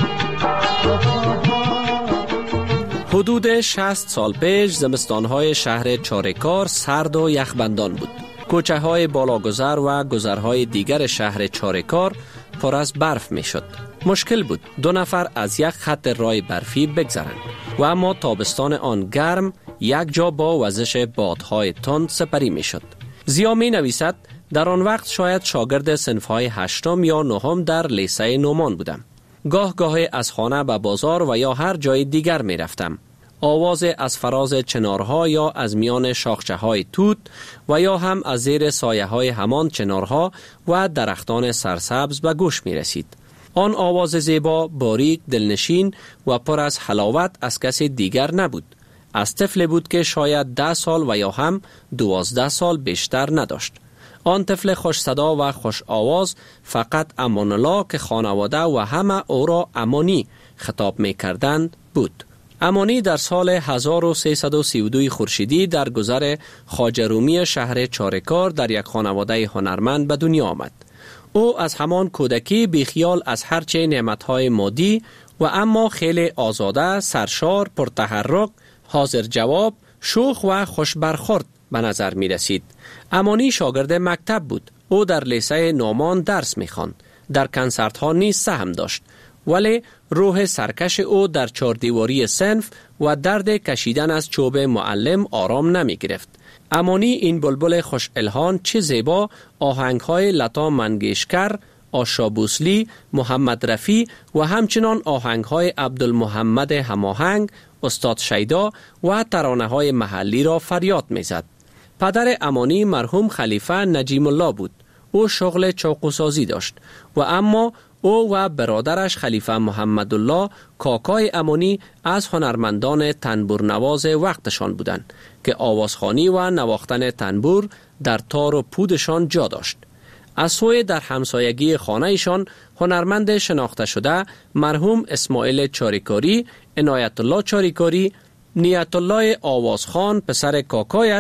حدود شصت سال پیش زمستانهای شهر چاره‌کار سرد و یخبندان بود. کوچه های بالاگذر و گذرهای دیگر شهر چاره‌کار پر از برف می شد. مشکل بود دو نفر از یک خط راه برفی بگذرند و اما تابستان آن گرم یک جا با وزش بادهای تند سپری می شد. زیا می نویسد در آن وقت شاید شاگرد صنفهای هشتم یا نهم در لیسه نومان بودم. گاه گاهی از خانه به بازار و یا هر جای دیگر می رفتم. آواز از فراز چنارها یا از میان شاخچه های توت و یا هم از زیر سایه های همان چنارها و درختان سرسبز به گوش می رسید. آن آواز زیبا، باریک، دلنشین و پر از حلاوت از کسی دیگر نبود. از طفل بود که شاید ده سال و یا هم دوازده سال بیشتر نداشت. آن طفل خوش صدا و خوش آواز فقط امان الله که خانواده و همه او را امانی خطاب می کردند بود. امانی در سال هزار و سیصد و سی و دو خورشیدی در گذر خواجه رومی شهر چاره‌کار در یک خانواده هنرمند به دنیا آمد. او از همان کودکی بیخیال از هرچه نعمتهای مادی و اما خیلی آزاده، سرشار، پرتحرک، حاضر جواب، شوخ و خوش برخورد به نظر می رسید. امانی شاگرد مکتب بود. او در لیسه نومان درس می خواند. در کنسرت ها نیز سهم داشت. ولی روح سرکش او در چهاردیواری صنف و درد کشیدن از چوب معلم آرام نمی گرفت. امانی این بلبل خوش الهان چه زیبا آهنگ‌های لتا منگیشکر، آشا بوسلی، محمد رفی و همچنان آهنگ‌های عبدالمحمد هماهنگ، استاد شیدا و ترانه‌های محلی را فریاد می‌زد. پدر امانی مرحوم خلیفه نجیم الله بود. او شغل چوقوسازی داشت و اما او و برادرش خلیفه محمد الله کاکای امانی از هنرمندان تنبور نواز وقتشان بودند که آوازخوانی و نواختن تنبور در تار و پودشان جا داشت. از سوی در همسایگی خانهشان هنرمند شناخته شده مرحوم اسماعیل چاریکاری، عنایت الله چاریکاری، نیت الله آوازخان پسر کاکایش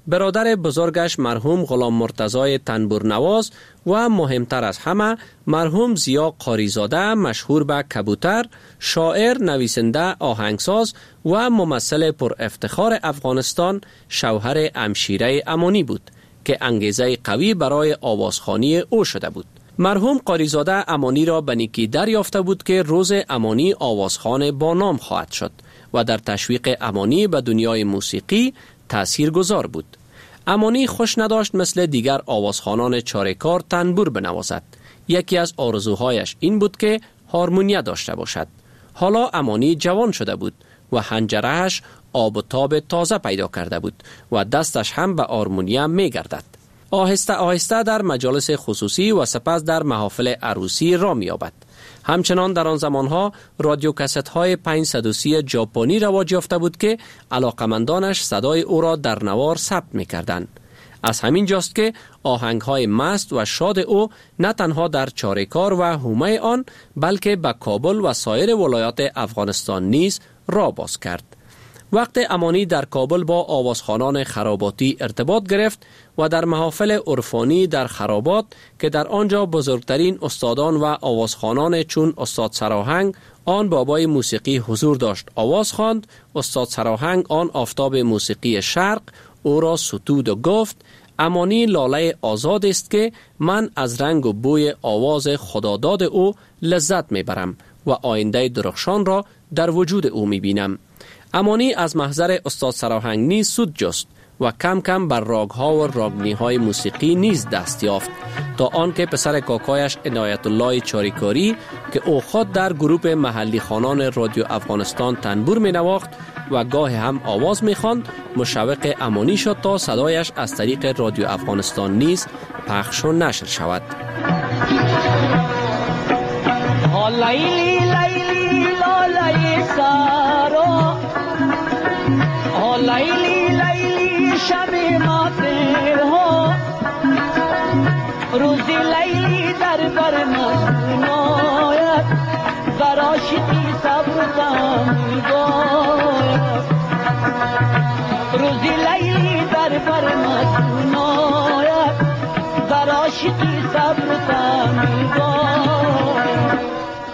برادر بزرگش مرحوم غلام مرتضی تنبورنواز و مهمتر از همه مرحوم ضیا قاریزاده مشهور به کبوتر، شاعر، نویسنده، آهنگساز و ممثل پر افتخار افغانستان شوهر امشیره امانی بود که انگیزه قوی برای آوازخوانی او شده بود. مرحوم قاریزاده امانی را به نیکی دریافته بود که روز امانی آوازخوان با نام خواهد شد و در تشویق امانی به دنیای موسیقی تأثیر گذار بود. امانی خوش نداشت مثل دیگر آوازخوانان چاره‌کار تنبور بنوازد. یکی از آرزوهایش این بود که هارمونیا داشته باشد. حالا امانی جوان شده بود و حنجرهش آب و تاب تازه پیدا کرده بود و دستش هم به هارمونیا می گردد. آهسته آهسته در مجالس خصوصی و سپس در محافل عروسی را می یابد. همچنان در آن زمانها رادیو کست های پانصد و سی ژاپنی رواج یافته بود که علاقمندانش صدای او را در نوار ثبت می کردند. از همین جاست که آهنگ های مست و شاد او نه تنها در چاره‌کار و حومه آن بلکه به کابل و سایر ولایات افغانستان نیز راه باز کرد. وقت امانی در کابل با آوازخوانان خراباتی ارتباط گرفت و در محافل عرفانی در خرابات که در آنجا بزرگترین استادان و آوازخوانان چون استاد سراهنگ آن بابای موسیقی حضور داشت آواز خواند، استاد سراهنگ آن آفتاب موسیقی شرق او را ستود و گفت: امانی لاله آزاد است که من از رنگ و بوی آواز خداداد او لذت میبرم و آینده درخشان را در وجود او میبینم. امانی از محضر استاد سراهنگ نیز سود جست و کم کم بر راگها و راگنیهای موسیقی نیز دست یافت تا آنکه پسر کاکایش عنایت الله چاریکاری که او خود در گروه محلی خوانان رادیو افغانستان تنبور می نواخت و گاه هم آواز می خواند مشوق امانی شد تا صدایش از طریق رادیو افغانستان نیز پخش و نشر شود. لیلی لیلی لالی سارا، لیلی لیلی شب ماتر ها، روزی لیلی در بر مسنایت، در عاشقی صبر تامی باید، روزی لیلی در بر مسنایت، در عاشقی صبر تامی باید.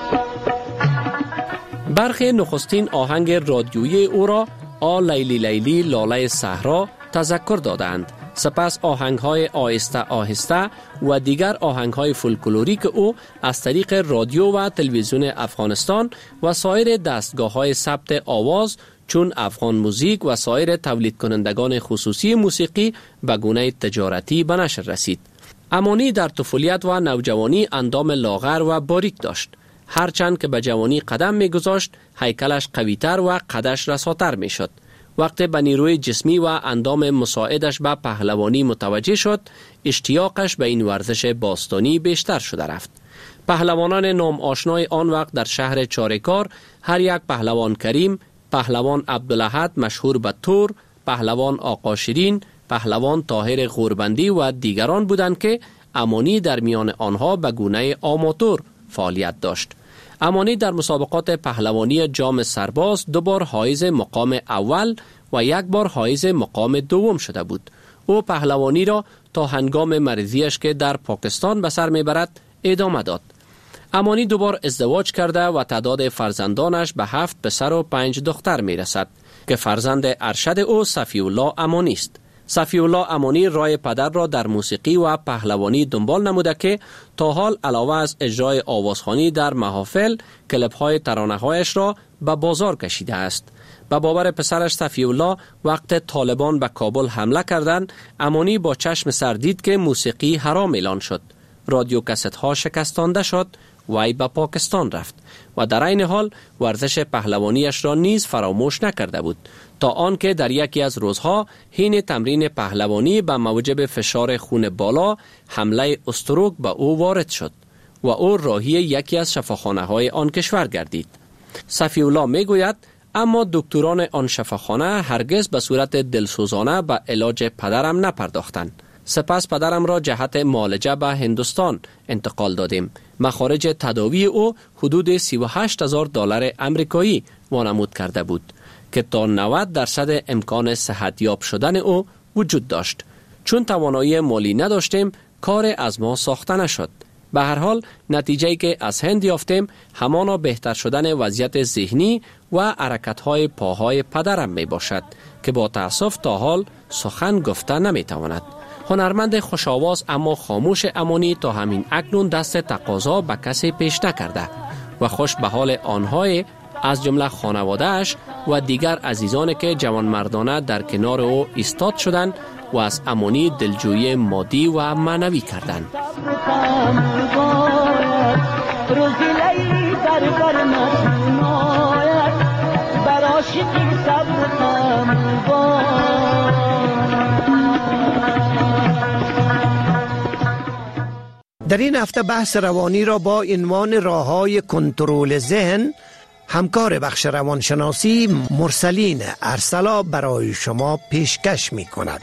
برخی نخستین آهنگ رادیویی او را آ لیلی لیلی لاله صحرا تذکر دادند. سپس آهنگ‌های آهسته آهسته و دیگر آهنگ‌های فولکلوریک او از طریق رادیو و تلویزیون افغانستان و سایر دستگاه‌های ثبت آواز چون افغان موزیک و سایر تولید کنندگان خصوصی موسیقی به گونه تجارتی به نشر رسید. امانی در طفولیت و نوجوانی اندام لاغر و باریک داشت. هرچند که به جوانی قدم می گذاشت هیکلش قویتر و قدش رساتر می شد. وقتی به نیروی جسمی و اندام مساعدش به پهلوانی متوجه شد اشتیاقش به این ورزش باستانی بیشتر شده رفت. پهلوانان نام آشنای آن وقت در شهر چاره‌کار هر یک پهلوان کریم، پهلوان عبدالاحد مشهور به تور، پهلوان آقا شیرین، پهلوان طاهر غوربندی و دیگران بودند که امانی در میان آنها به گونه آماتور فعالیت داشت. امانی در مسابقات پهلوانی جام سرباز دو بار حایز مقام اول و یک بار حایز مقام دوم شده بود. او پهلوانی را تا هنگام مریضیش که در پاکستان به سر میبرد ادامه داد. امانی دوبار ازدواج کرده و تعداد فرزندانش به هفت پسر و پنج دختر میرسد که فرزند ارشد او صفی الله امانی است. صفی الله امانی رای پدر را در موسیقی و پهلوانی دنبال نموده که تا حال علاوه از اجرای آوازخوانی در محافل کلپ‌های ترانه‌هایش را به بازار کشیده است. به باور پسرش صفی الله وقت طالبان به کابل حمله کردند امانی با چشم سر دید که موسیقی حرام اعلان شد. رادیو کست ها شکستانده شد، وی به پاکستان رفت و در این حال ورزش پهلوانیش را نیز فراموش نکرده بود تا آنکه در یکی از روزها حین تمرین پهلوانی به موجب فشار خون بالا حمله استروک به او وارد شد و او راهی یکی از شفاخانه های آن کشور گردید. صفی الله می گوید اما دکتران آن شفاخانه هرگز به صورت دلسوزانه به علاج پدرم نپرداختند. سپس پدرم را جهت معالجه به هندوستان انتقال دادیم. مخارج تداوی او حدود سی و هشت هزار دلار آمریکایی وانمود کرده بود که تا نود درصد امکان صحتیاب شدن او وجود داشت. چون توانایی مالی نداشتیم کار از ما ساخته نشد. به هر حال نتیجه‌ای که از هند یافتیم همانا بهتر شدن وضعیت ذهنی و حرکت‌های پاهای پدرم می باشد که با تأسف تا حال سخن گفته نمی تواند. هنرمند خوش‌آواز اما خاموش امانی تا همین اکنون دست تقاضا به کسی پیش نکرده و خوش به حال آنهای از جمله خانواده‌اش و دیگر عزیزانی که جوانمردانه در کنار او ایستاد شدند و از امانی دلجویی مادی و معنوی کردند. روزی لیلی در بر نسوناید بر عاشقی صبر تمام در این هفته بحث روانی را با عنوان راه‌های کنترل ذهن همکار بخش روانشناسی مرسلین ارسلا برای شما پیشکش می کند.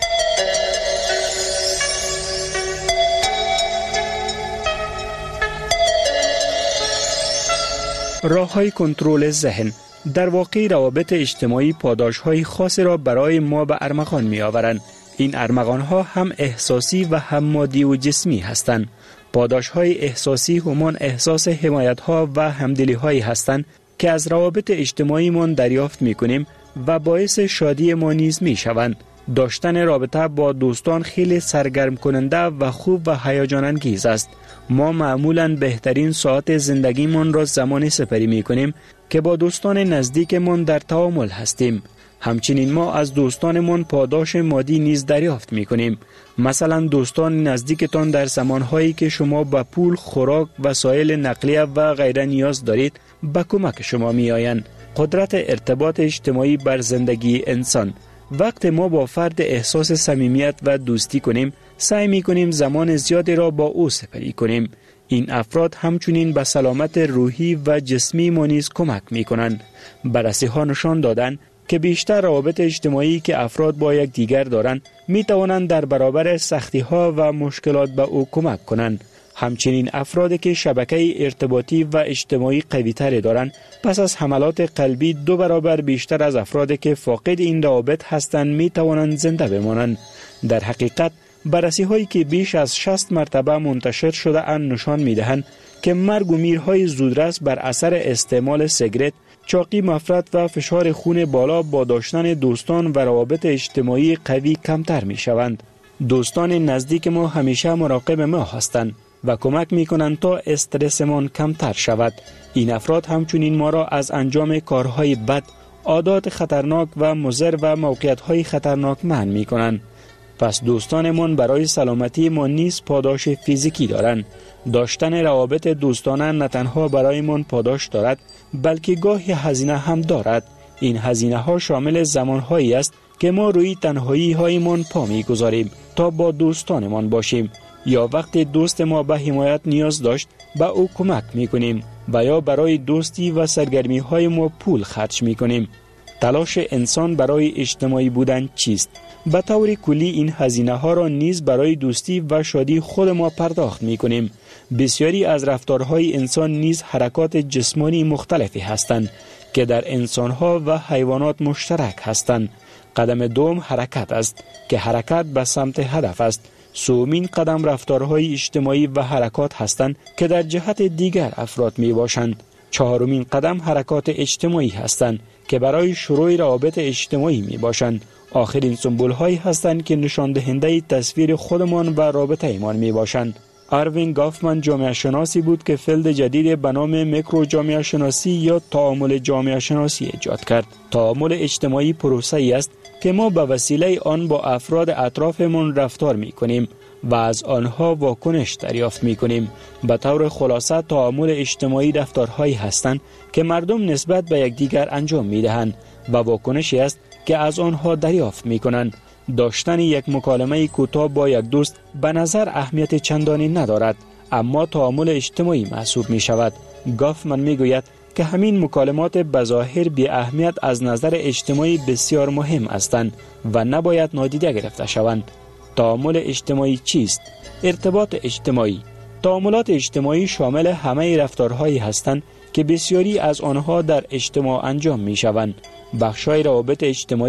راه‌های کنترل ذهن در واقع روابط اجتماعی پاداش‌های خاصی را برای ما به ارمغان می‌آورند. این ارمغان‌ها هم احساسی و هم مادی و جسمی هستند. پاداش‌های احساسی همان احساس حمایت‌ها و همدلی‌هایی هستند که از روابط اجتماعی من دریافت می‌کنیم و باعث شادی ما نیز می‌شوند. داشتن رابطه با دوستان خیلی سرگرم کننده و خوب و هیجان انگیز است. ما معمولاً بهترین ساعت زندگیمان را زمانی سپری می‌کنیم که با دوستان نزدیکمان در تعامل هستیم. همچنین ما از دوستانمان پاداش مادی نیز دریافت می‌کنیم. مثلا دوستان نزدیکتان در زمانهایی که شما به پول، خوراک، وسایل نقلیه و غیره نیاز دارید به کمک شما می‌آیند. قدرت ارتباط اجتماعی بر زندگی انسان. وقت ما با فرد احساس صمیمیت و دوستی کنیم، سعی می‌کنیم زمان زیادی را با او سپری کنیم. این افراد همچنین به سلامت روحی و جسمی ما نیز کمک می‌کنند. بررسی‌ها نشان دادند که بیشتر روابط اجتماعی که افراد با یک دیگر دارند می‌توانند در برابر سختی‌ها و مشکلات به او کمک کنند. همچنین افرادی که شبکه ارتباطی و اجتماعی قوی‌تری دارند پس از حملات قلبی دو برابر بیشتر از افرادی که فاقد این روابط هستند می‌توانند زنده بمانند. در حقیقت بررسی‌هایی که بیش از شصت مرتبه منتشر شده اند نشان می‌دهند که مرگ و میرهای زودرس بر اثر استعمال سیگرت، چاقی مفرط و فشار خون بالا با داشتن دوستان و روابط اجتماعی قوی کمتر می‌شوند. دوستان نزدیک ما همیشه مراقب ما هستند و کمک می‌کنند تا استرسمان کمتر شود. این افراد همچنین ما را از انجام کارهای بد، عادات خطرناک و مضر و موقعیت‌های خطرناک منع می‌کنند. پس دوستانمان برای سلامتی ما نیز پاداش فیزیکی دارند. داشتن روابط دوستانه نه تنها برای من پاداش دارد بلکه گاهی هزینه هم دارد. این هزینه ها شامل زمان هایی است که ما روی تنهایی هایمان پا می گذاریم تا با دوستانمان باشیم، یا وقتی دوست ما به حمایت نیاز داشت به او کمک می کنیم و یا برای دوستی و سرگرمی های ما پول خرج می کنیم. تلاش انسان برای اجتماعی بودن چیست؟ به طور کلی این هزینه ها را نیز برای دوستی و شادی خود ما پرداخت می کنیم. بسیاری از رفتارهای انسان نیز حرکات جسمانی مختلفی هستند که در انسانها و حیوانات مشترک هستند. قدم دوم حرکت است که حرکت به سمت هدف است. سومین قدم رفتارهای اجتماعی و حرکات هستند که در جهت دیگر افراد می باشند. چهارمین قدم حرکات اجتماعی هستند که برای شروع روابط اجتماعی می باشند. آخرین سمبول هایی هستند که نشان دهنده تصویر خودمان و رابطه ایمان می باشند. اروین گافمن جامعه شناسی بود که فیلد جدید به نام میکرو جامعه شناسی یا تعامل جامعه شناسی ایجاد کرد. تعامل اجتماعی پروسه‌ای است که ما به وسیله آن با افراد اطرافمان رفتار می کنیم و از آنها واکنش دریافت می کنیم. به طور خلاصه تعامل اجتماعی رفتارهایی هستند که مردم نسبت به یکدیگر انجام می دهند و واکنشی است که از آنها دریافت می کنند. داشتن یک مکالمه کوتاه با یک دوست به نظر اهمیت چندانی ندارد، اما تعامل اجتماعی محسوب می شود. گافمن می گوید که همین مکالمات بظاهر بی اهمیت از نظر اجتماعی بسیار مهم هستند و نباید نادیده گرفته شوند. تعامل اجتماعی چیست؟ ارتباط اجتماعی. تعاملات اجتماعی شامل همه رفتارهایی هستند که بسیاری از آنها در اجتماع انجام می شوند. بخشای روابط اجتماعی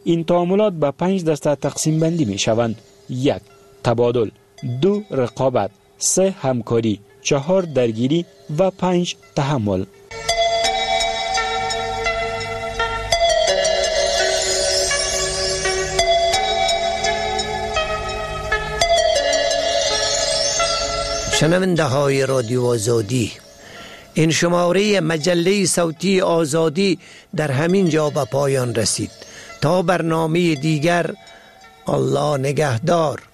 این تعاملات به پنج دسته تقسیم بندی می شوند. یک، تبادل. دو، رقابت. سه، همکاری. چهار، درگیری. و پنج، تحمل. شنونده های رادیو آزادی، این شماره مجله صوتی آزادی در همین جا به پایان رسید. تا برنامه دیگر، الله نگهدار.